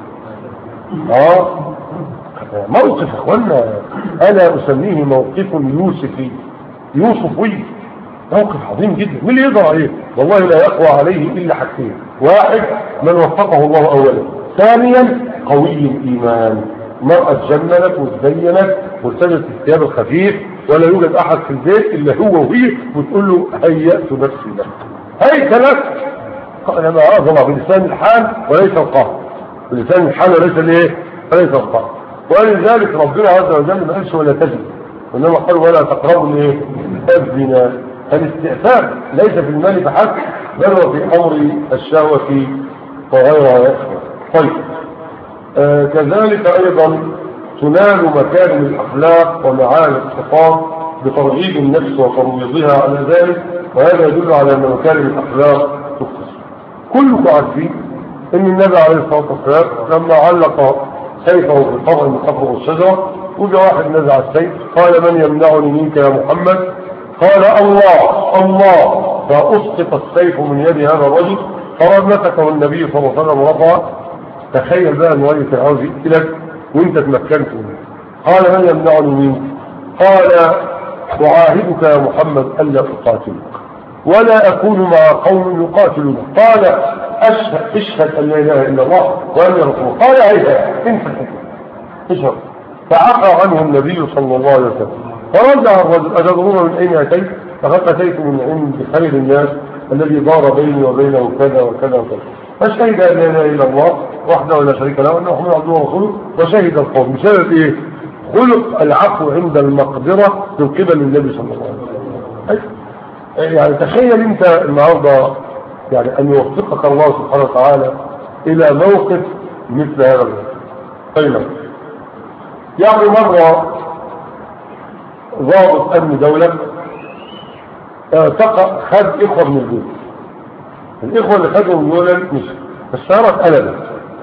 موقف اخوانا انا اسميه موقف يوسفي، يوسفي، موقف عظيم جدا. مين اللي يقدر عليه؟ والله لا يقوى عليه الا حاجتين: واحد من وفقه الله اولا، ثانيا قوي الايمان. مرأة تجملت وتزينت وارتدت الثياب الخفيف ولا يوجد احد في البيت الا هو وهي وتقول له هيأت نفسي لك، هيك لك. انا اعظم بلسان الحال وليس القهر، بلسان الحال وليس الايه؟ وليس القهر. ولذلك ربنا عز وجل ما قالش ولا تزن، وانما قال ولا تقربوا الايه؟ الزنا. فالاستئثار ليس في المال فحسب بل هو في امر الشهوه وغيرها. طيب كذلك ايضا تنال مكارم الاخلاق ومعاني الصفات بترغيب النفس وترويضها على ذلك، وهذا يدل على ان مكارم الاخلاق تختصر. كلكم عارفين ان النبي عليه الصلاه والسلام لما علق سيفه في قبر من قبر الشجره وجاء واحد نزع السيف قال من يمنعني منك يا محمد؟ قال الله الله، فاسقط السيف من يد هذا الرجل فرمته النبي صلى الله عليه وسلم ورفعه. تخيل بقى ان راجل عاوز يقتلك وانت تمكنت منه. قال من يمنعني منك؟ قال اعاهدك يا محمد الا اقاتلك ولا اكون مع قوم يقاتلون. قال اشهد ان لا اله الا الله وان رسول. قال هيا انت اشهد. فعفى عنه النبي صلى الله عليه وسلم فرجع الرجل اتدرون من اين اتيت؟ فقد اتيت من عند خير الناس الذي دار بيني وبينه كذا وكذا وكذا. فشهد ان لا اله الا الله وحده ولا شريك له وانه محمد عبده ورسوله. وشهد القوم بسبب ايه؟ خلق العفو عند المقدره من قبل النبي صلى الله عليه وسلم. يعني تخيل انت النهارده يعني ان يوفقك الله سبحانه وتعالى الى موقف مثل هذا. طيب يعني مره ضابط امن دوله خد اخوه من البيت. الاخوه اللي خدوا من دول مش السياره اتقلبت،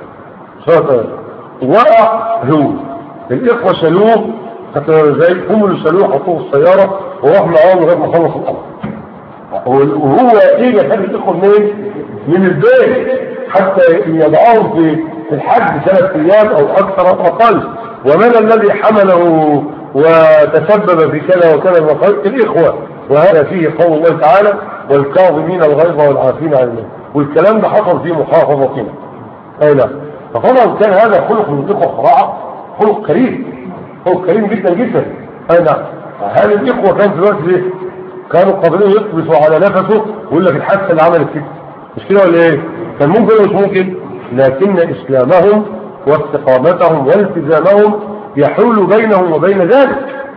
وقع هو. الاخوه شالوه زي هم اللي شالوه حطوه في السياره وراح معاهم لغايه ما خلص الامر. وهو ايه خد الاخوه منين؟ من البيت حتى يضعهم في الحج 3 ايام او اكثر او اقل. ومن الذي حمله وتسبب في كذا وكذا من الاخوه. وهذا فيه قول الله تعالى والكاظمين الغيظ والعافين عن الناس، والكلام ده حصل في محافظتنا. اي نعم. فطبعا كان هذا خلق من الاخوه صراحه خلق كريم، خلق كريم جدا جدا. اي نعم. هل الاخوه كان في الوقت ده كانوا قادرين يقبسوا على نفسه ويقول لك الحادثه اللي عملت كده مش كده ولا ايه؟ كان ممكن ولا مش ممكن؟ لكن اسلامهم واستقامتهم والتزامهم يحول بينهم وبين ذلك.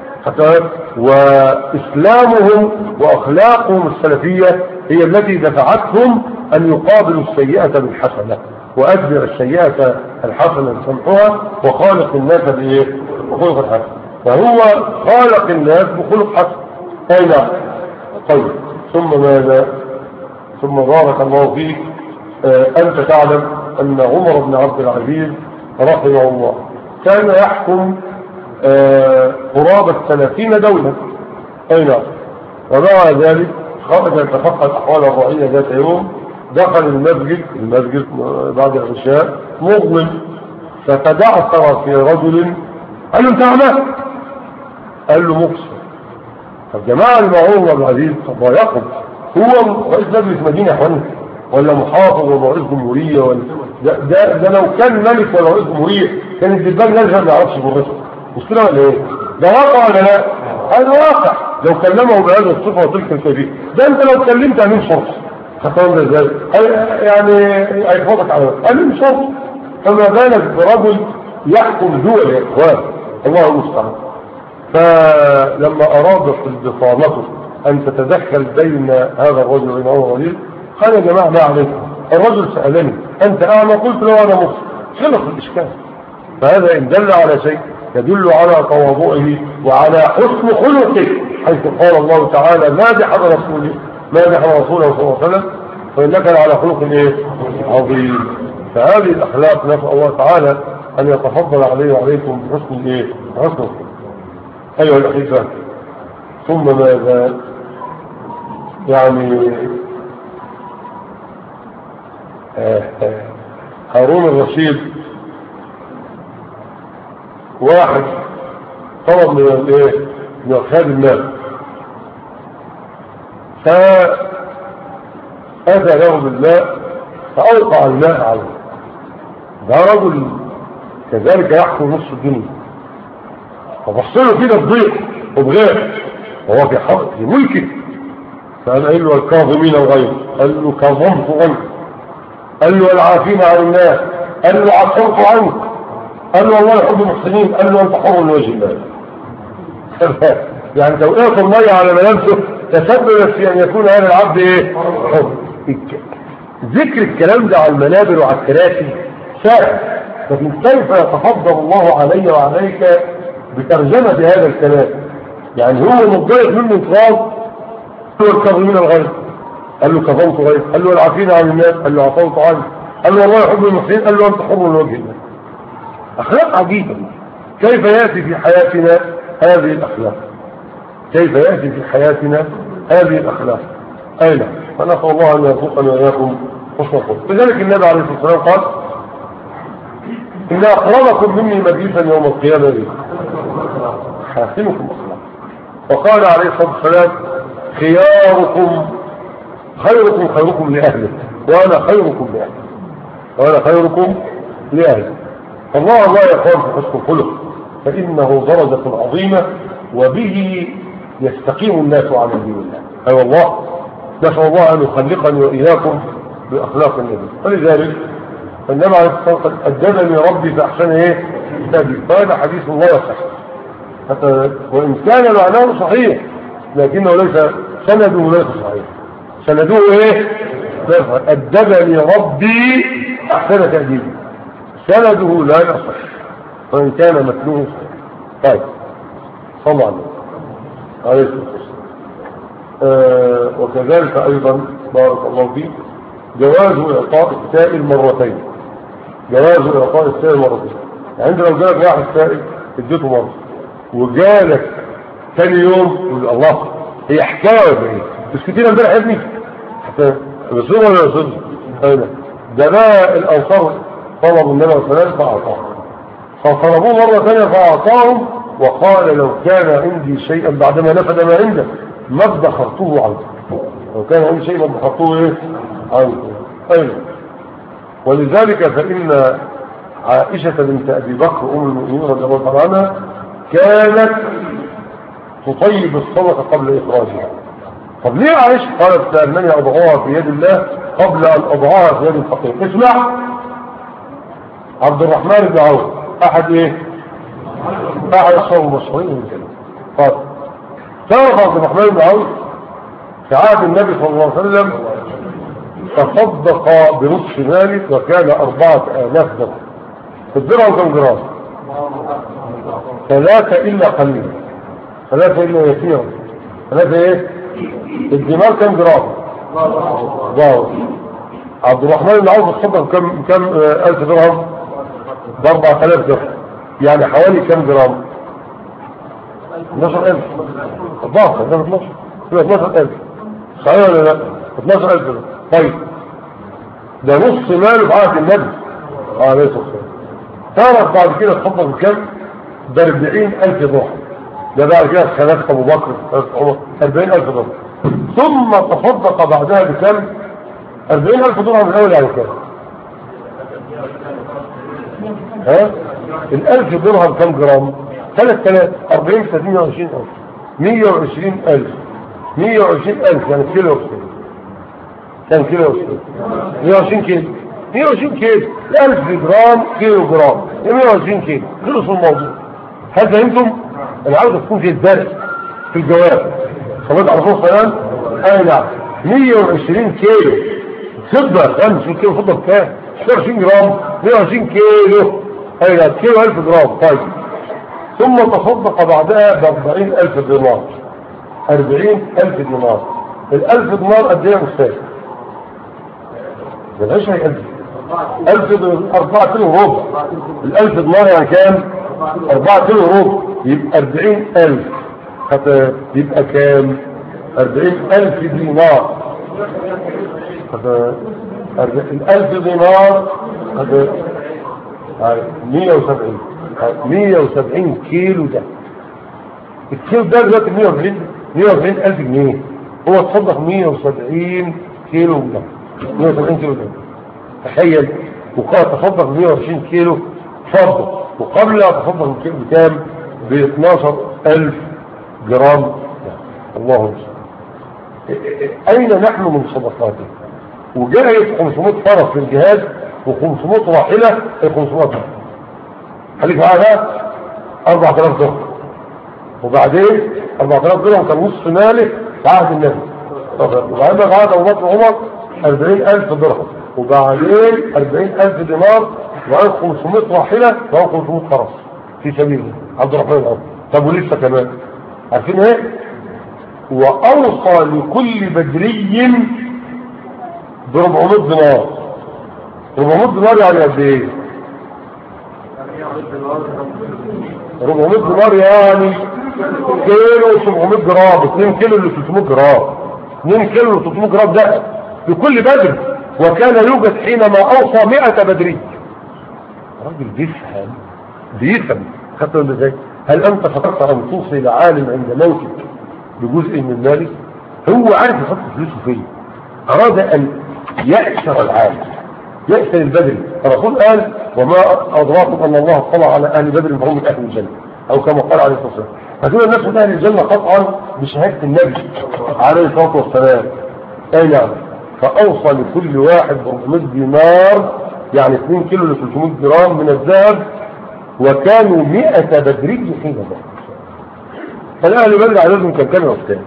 وإسلامهم وأخلاقهم السلفية هي التي دفعتهم أن يقابلوا السيئة بالحسنة وأدبر السيئة الحسنة سمحها وخالق الناس بخلق الحسن. فهو خالق الناس بخلق حسن. أي نعم. طيب ثم ماذا؟ ثم بارك الله فيك أنت تعلم أن عمر بن عبد العزيز رحمه الله كان يحكم قرابة 30 دولة. أي نعم. ومع ذلك خرج يتفقد أحوال الرعية ذات يوم، دخل المسجد بعد العشاء مظلم، فتدعثر في رجل قال له انت عمال؟ قال له مقصر. فالجماعة المعروف عبد العزيز ضايقهم، هو رئيس مجلس مدينة يا اخواني ولا محافظ ولا رئيس جمهورية ولا ده لو كان ملك ولا رئيس جمهورية كان الدبان لازم ما يعرفش برته. مش كده ولا ايه؟ ده واقع ولا لا؟ هذا واقع. لو كلمه بهذه الصفة وتلك الكيفية، ده انت لو كلمت امين شرطة هتقول ده ازاي؟ يعني هيفوتك على امين شرطة، فما بالك برجل يحكم دول يا اخوان. الله المستعان. فلما أرادت البطانة أن تتدخل بين هذا الرجل وبين هذا الرجل قال يا جماعة ما عليكم، الرجل سألني أنت أعمى؟ قلت له أنا مبصر، خلص الإشكال. فهذا إن دل على شيء يدل على تواضعه وعلى حسن خلقه، حيث قال الله تعالى مادحا رسوله صلى الله عليه وسلم فإنك على خلق عظيم. فهذه الأخلاق نسأل الله تعالى أن يتفضل عليه وعليكم بحسن حسن الخلق. أيها الأحبة، ثم ماذا؟ يعني هارون الرشيد واحد طلب من أصحاب المال، فأتى له بالماء فأوقع الماء عليه. ده رجل كذلك يحكم نصف الدنيا، فبصله كده بضيق وبغير وهو في حق في ملكه. فقال له الكاظمين الغيظ، قال له كظمت عنك، قال له العافين عن الناس، قال له عفوت عنك، قال له والله يحب المحسنين، قال له انت حر من وجه الله. يعني توقيت المية على ملابسه تسبب في ان يكون هذا العبد حر. ذكر الكلام ده على المنابر وعلى الكراسي سهل، لكن كيف يتفضل الله علي وعليك بترجمة هذا الكلام؟ يعني هو مضايق منه انتراض، قال له الكاظمين الغيظ، قال له كظمت غيظ، قال له العافين عن الناس، قال له عفوت عنك، قال له والله يحب المحسنين، قال له انت حر من وجه الله. اخلاق عجيبة. كيف يأتي في حياتنا هذه الأخلاق؟ كيف يأتي في حياتنا هذه الأخلاق؟ أين؟ فنسأل الله أن يرزقنا وإياكم حسن الخلق. لذلك النبي عليه الصلاة والسلام قال إن أقربكم مني مجلسا يوم القيامة حاسنكم أخلاق. وقال عليه الصلاة والسلام خياركم خيركم لأهله وأنا خيركم لأهله. الله لا يقال في حسن الخلق، فإنه درجة عظيمة وبه يستقيم الناس على دين الله. أي والله نسأل الله أن يخلقني وإياكم بأخلاق النبي. ولذلك النبي عليه الصلاة والسلام أدبني ربي فأحسن تأديب. فهذا حديث الله يصح، حتى وإن كان معناه صحيح لكنه ليس سنده ليس صحيح. سنده أدبني ربي أحسن تأديب، سنده لا يصح وإن كان متنوه صحيح. طيب صلى الله عليه الصلاة والسلام. وكذلك أيضا بارك الله فيه جواز إعطاء السائل مرتين. يعني لو جالك واحد سائل اديته مرة وجالك ثاني يوم يقول الله هي حكاية ولا ايه؟ مش كتير امبارح يا ابني حتى بصير ولا يصير؟ ده بقى الأنصار طلبوا النبي صلى الله عليه وسلم فأعطاهم، فطلبوه مرة ثانية فأعطاهم، وقال لو كان عندي شيئا بعدما نفد ما عندك ما ادخرته عنك. لو كان عندي شيء ما ادخرته عنك. أيضا ولذلك فإن عائشة بنت أبي بكر أم المؤمنين رضي الله تعالى عنها كانت تطيب الصدقة قبل إخراجها. طب ليه عائشة؟ قالت لأنني أضعها في يد الله قبل أن أضعها في يد الفقير. اسمع، عبد الرحمن بن عوف أحد الصحابة المشهورين من كده. قال تعرف عبد الرحمن بن عوف في عهد النبي صلى الله عليه وسلم تصدق بنصف ماله وكان 4000 درهم. الدرهم كم جرام؟ 3 إلا قليلا، 3 إلا يسيرا. 3 الدمار كم جرام؟ عبد الرحمن بن عوف تصدق كم 1000 درهم؟ ب 4000 درهم، يعني حوالي كم جرام؟ 12000. ضعف ده 12000 صحيح ولا لا؟ 12000 درهم. طيب ده نص ماله في عهد النبي عليه الصلاة والسلام. تعرف بعد كده تصدق بكم؟ ب 40000 درهم. ده بعد كده خلافة أبو بكر 40000 درهم. ثم تصدق بعدها بكم؟ 40000 درهم من أول على كام؟ ال1000 درهم كم جرام؟ 3000. 40 في 120000 120000 يعني كيلو كم كيلو 120 كيلو 1000 جرام كيلو جرام 120 كيلو. خلص الموضوع. هل فهمتم؟ العودة تكون في الدرس في الجواب. صليت على الرسول صلى الله عليه وسلم. اي نعم. 120 كيلو فضة. 25 كيلو فضة بكام؟ 20 جرام. 120 كيلو. اي نعم. كيلو 1000 جرام. طيب ثم تصدق بعدها ب 40,000 دينار. 40,000 دينار. ال1000 دينار قد ايه يا استاذ؟ ده مش هيقل 4 كيلو وربع. ال1000 دينار يعني كام؟ 4 كيلو وربع. يبقى 40,000. يبقى كام؟ 40,000 دينار. 1000 دينار 170. 170 كيلو. ده الكيلو ده دلوقتي 140,000 جنيه. هو تصدق 170 كيلو ده. 170 كيلو ده. تخيل. وقال تصدق 120 كيلو فضة. وقبل تصدق الكيلو بكام؟ ب 12,000 جرام. الله أكبر. أين نحن من صدقاته؟ وجاءت 500 فرس في الجهاز و500 راحلة. 500 فرس خليك معاها 4,000 درهم. وبعدين 4,000 درهم كان نصف ماله في عهد النبي. وبعدين بعد أبو بكر وعمر 40,000 درهم. وبعدين 40,000 دينار. وبعدين 500 راحلة وهو 500 فرس في سبيله عبد الرحمن الأول. طب ولسه كمان عارفين ايه؟ وأوصى لكل بدري ب 400 دينار. 400 دينار يعني قد ايه؟ 400 دينار يعني كيلو 700 جرام. 2 كيلو ل 300 جرام. 2 كيلو ل 300 جرام ده لكل بدر. وكان يوجد حينما أوصى 100 بدري. راجل بيفهم. خدت من ازاي؟ هل أنت فكرت أن توصي لعالم عند موتك بجزء من مالك؟ هو عارف يحط فلوسه فين. أراد أن يأسر العالم، يأسر البدري. الرسول قال وما أدراكم أن الله اطلع على أهل بدر فهم من أهل الجنة، أو كما قال عليه الصلاة والسلام. فدول الناس من أهل الجنة قطعا بشهادة النبي عليه الصلاة والسلام. أي نعم. فأوصى لكل واحد ب 400 دينار يعني 2 كيلو ل 300 جرام من الذهب. وكانوا 100 بدري حين ذلك. فالأهل بدر عددهم كان كام يا أستاذ؟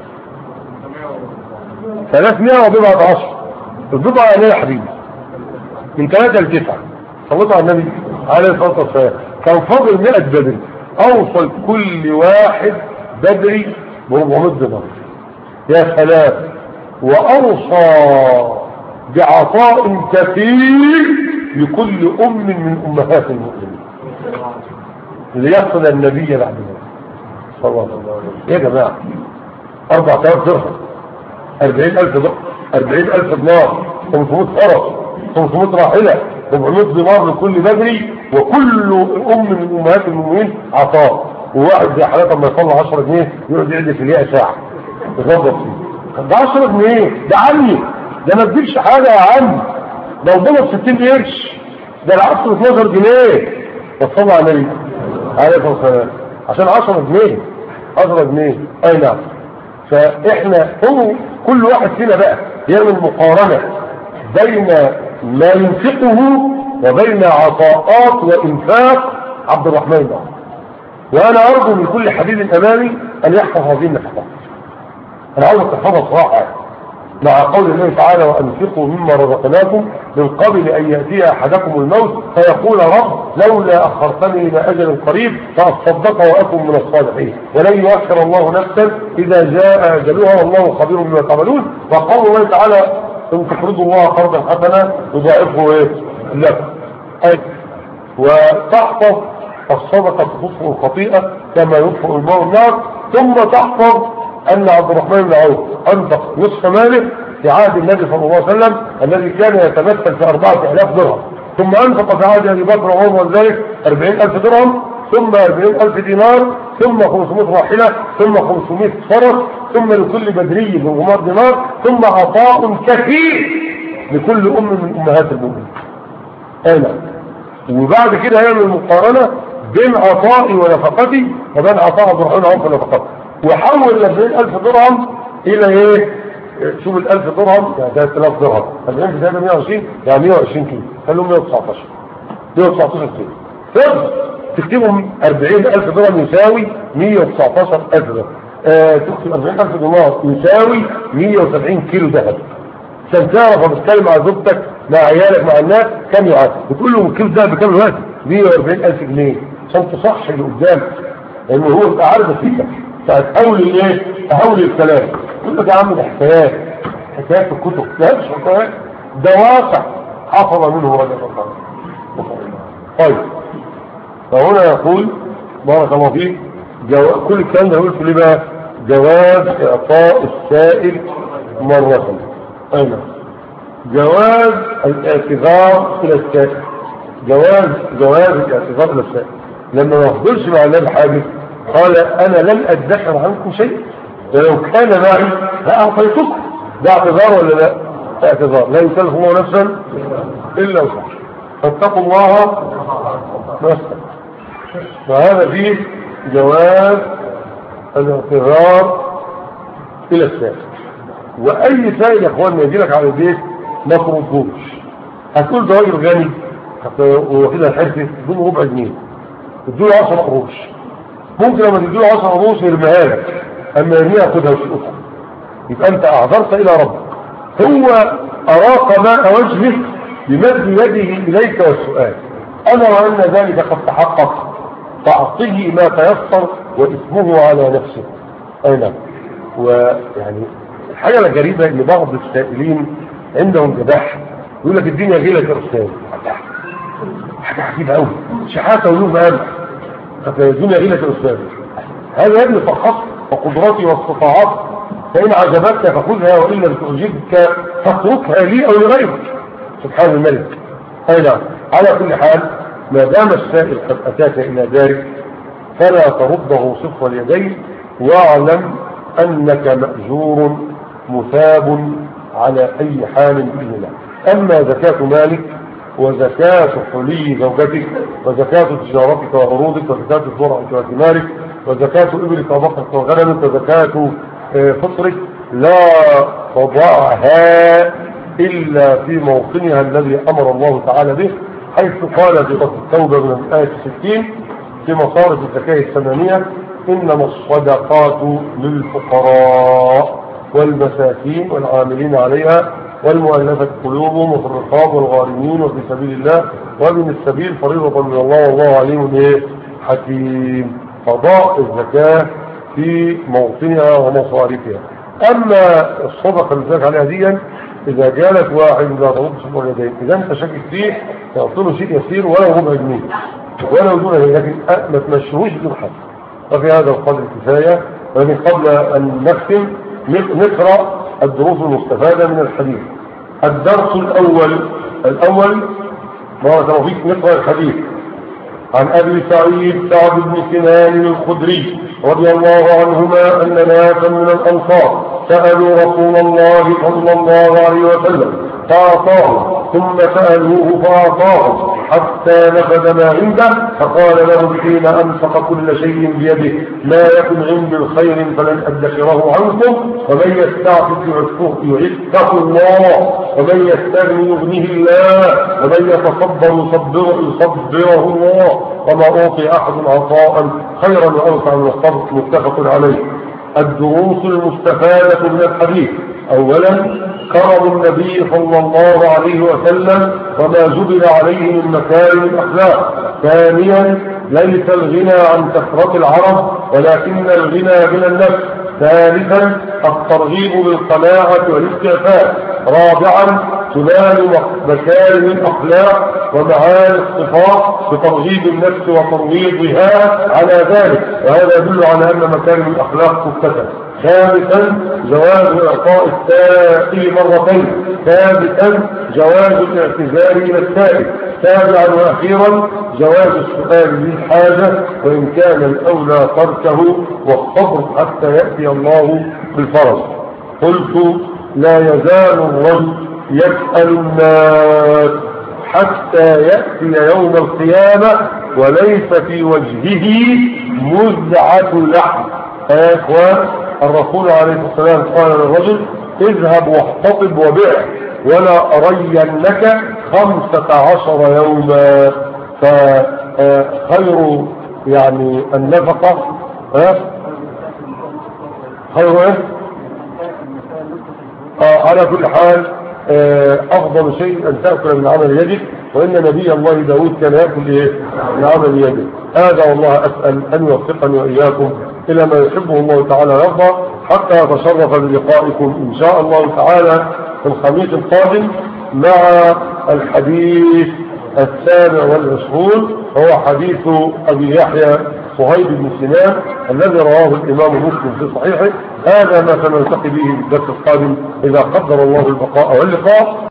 300 وبضعة 10. البضعة يعني يا حبيبي من 3 ل 9. صلوا على النبي عليه الصلاة والسلام. كان فاضل 100 بدري. أوصل كل واحد بدري ب 400 دينار. يا سلام. وأوصى بعطاء كثير لكل أم من أمهات المؤمنين ليصل النبي بعد ذلك صلى الله عليه وسلم. يا جماعة 4,000 درهم. 40,000 درهم. 40,000 دينار. 500 فرس. 500 راحلة. 400 دينار لكل بدري. وكل أم من أمهات المؤمنين عطاء. وواحد زي حالات لما يصلي 10 جنيه يقعد يعد في الياء ساعة يظبط فيه. ده 10 جنيه ده عمي. ده ما تجيبش حاجة يا عم. ده قدامك 60 قرش. ده العصر 12 جنيه. وصلى على النبي عليه الصلاة والسلام عشان 10 جنيه. 10 جنيه. اي نعم. فاحنا هو كل واحد فينا بقى يعمل مقارنة بين ما ينفقه وبين عطاءات وإنفاق عبد الرحمن ده. وأنا أرجو من كل حبيب أمامي أن يحفظ هذه النفقات. أنا عاوز تحفظها صراحة مع قول الله تعالى وأنفقوا مما رزقناكم من قبل أن يأتي أحدكم الموت فيقول رب لولا أخرتني إلى أجل قريب فأصدق وأكن من الصالحين ولن يؤخر الله نفسا إذا جاء أجلها والله خبير بما تعملون. وقول الله تعالى إن تقرضوا الله قرضا حسنا يضاعفه لكم. وتحفظ الصدقة تطفئ الخطيئة كما يطفئ الماء النار. ثم تحفظ أن عبد الرحمن بن عوف أنفق نصف ماله في عهد النبي صلى الله عليه وسلم الذي كان يتمثل في 4,000 درهم. ثم أنفق في عهد أبي بكر وعمر ذلك 40,000 درهم. ثم 40,000 دينار. ثم 500 راحلة. ثم 500 فرس. ثم لكل بدري 400 دينار. ثم عطاء كثير لكل أم من أمهات المؤمنين. أنا وبعد كده هيعمل مقارنة بين عطائي ونفقتي وبين عطاء عبد الرحمن عوف ونفقتي. وحول 40,000 درهم إلى إيه؟ شوف 1000 درهم يعني 3000 درهم. 40 في 120 يعني 120 كيلو. خلوهم 119 كيلو. فضل تكتبهم 40,000 درهم يساوي 119,000 درهم. تكتب 40,000 دولار يساوي 170 كيلو ذهب. عشان تعرف بتتكلم مع زوجتك مع عيالك مع الناس كم يعاد، بتقول له كيلو ذهب بكام الوقت؟ 140,000 جنيه عشان تصحي اللي قدامك، لانه هو يبقى عارف فيك. فهتحول الايه؟ تحول الكلام. يقول لك يا عم ده حكايات في الكتب، لا مش حكايات، ده واقع حصل منه رجل الله. طيب فهنا يقول بارك الله فيك كل الكلام ده يقول في ليه بقى؟ جواز اعطاء السائل مرة. ايوه جواز الاعتذار الى السائل، جواز الاعتذار الى السائل. لما ما يخبرش مع الله بحاجه قال انا لن ادخر عنكم شيء، ولو كان معي لاعطيتكم. ده اعتذار ولا لا؟ اعتذار. لا يكلف الله نفسا الا وسعها، فاتقوا الله ما. فهذا فيه جواز الاعتذار الى السائل. واي سائل يا اخوان يجي لك على البيت ما تردوش. هتقول ده راجل غني وكده الحرفه بدون ربع جنيه، تديله 10 قروش. ممكن لما تديله 10 قروش يرميها لك، اما يرميها خدها وشوفها. يبقى انت اعذرت الى ربك. هو اراق ماء وجهه بمد يده اليك والسؤال. انا وان ذلك قد تحقق فاعطه ما تيسر واسمه على نفسه. اي نعم. ويعني الحاجه الغريبه ان بعض السائلين عندهم جداح، يقول لك الدنيا غيلة يا استاذ. حاجه عجيبه قوي، شحاته ولوم قال الدنيا غيلة يا استاذ. هذا يا ابني فقط وقدراتي واستطاعات، فإن عجبتك فخذها وإن لم تعجبك فاتركها لي أو لغيرك. سبحان الملك. أي نعم. على كل حال ما دام السائل قد أتاك إلى ذلك فلا ترده صفر اليدين، واعلم أنك مأجور مثاب على أي حال بإذن الله. أما زكاة مالك وزكاة حلي زوجتك وزكاة تجارتك وعروضك وزكاة زرعك وثمارك وزكاة إبلك وبقرك وغنمك وزكاة فطرك لا تضعها إلا في موطنها الذي أمر الله تعالى به، حيث قال في سورة التوبة من الآية 60 في مصارف الزكاة الثمانية: إنما الصدقات للفقراء والمساكين والعاملين عليها والمؤلفة قلوبهم وفي الرقاب والغارمين وفي سبيل الله وابن السبيل فريضة من الله والله عليم حكيم. قضاء الزكاة في موطنها ومصارفها. أما الصدقة اللي ذاك عليها دي إذا جالت واحد لا ترد صفر اليدين، إذا أنت شاكك فيه تعطله شيء يسير ولو ربع جنيه ولو دون، لكن ما تمشيهوش بدون حد. وفي هذا القدر كفاية. ولكن قبل أن نختم نقرأ الدروس المستفادة من الحديث. الدرس الأول بارك الله فيك نقرأ الحديث عن أبي سعد بن سنان الخدري رضي الله عنهما أن ناسا من الأنصار سألوا رسول الله صلى الله عليه وسلم فأعطاهم، ثم سألوه فأعطاهم حتى نفذ ما عنده، فقال لهم حين أنفق كل شيء بيده: ما يكن عندي الخير فلن أدخره عنكم، ومن يستعفف يعفه الله، ومن يستغني يغنيه الله، ومن يتصبر يصبره الله، وما أعطي أحد عطاء خيرا وأوسع من الصبر. متفق عليه. الدروس المستفادة من الحديث: أولا كرم النبي صلى الله عليه وسلم وما جبل عليه من مكارم الأخلاق. ثانيا ليس الغنى عن كثرة العرب ولكن الغنى غنى النفس. ثالثا الترغيب بالقناعة والاستعفاف. رابعا تنال مكارم الأخلاق ومعاني الصفات بترغيب النفس وترويضها على ذلك، وهذا يدل على أن مكارم الأخلاق تكتسب. خامسا جواز إعطاء السائل مرتين. سادسا جواز الاعتذار إلى السائل. سابعا وأخيرا جواز السؤال للحاجة وإن كان الأولى تركه والصبر حتى يأتي الله بالفرج. قلت: لا يزال الرجل يسأل الناس حتى يأتي يوم القيامة وليس في وجهه مزعة لحم. يا إخوان، الرسول عليه السلام قال للرجل: اذهب واحتطب وبيع ولا أرينك 15 يوما. خير يعني النفقة خير ايه على كل حال افضل شيء ان تأكل من عمل يدك، وان نبي الله داود كان يأكل ايه من عمل يده. هذا والله اسأل ان يوفقني واياكم الى ما يحبه الله تعالى ويرضى، حتى اتشرف بلقائكم ان شاء الله تعالى في الخميس القادم مع الحديث 27 هو حديث ابي يحيى صهيب بن سنان الذي رواه الامام مسلم في صحيحه. هذا ما سنلتقي به في الدرس القادم اذا قدر الله البقاء واللقاء.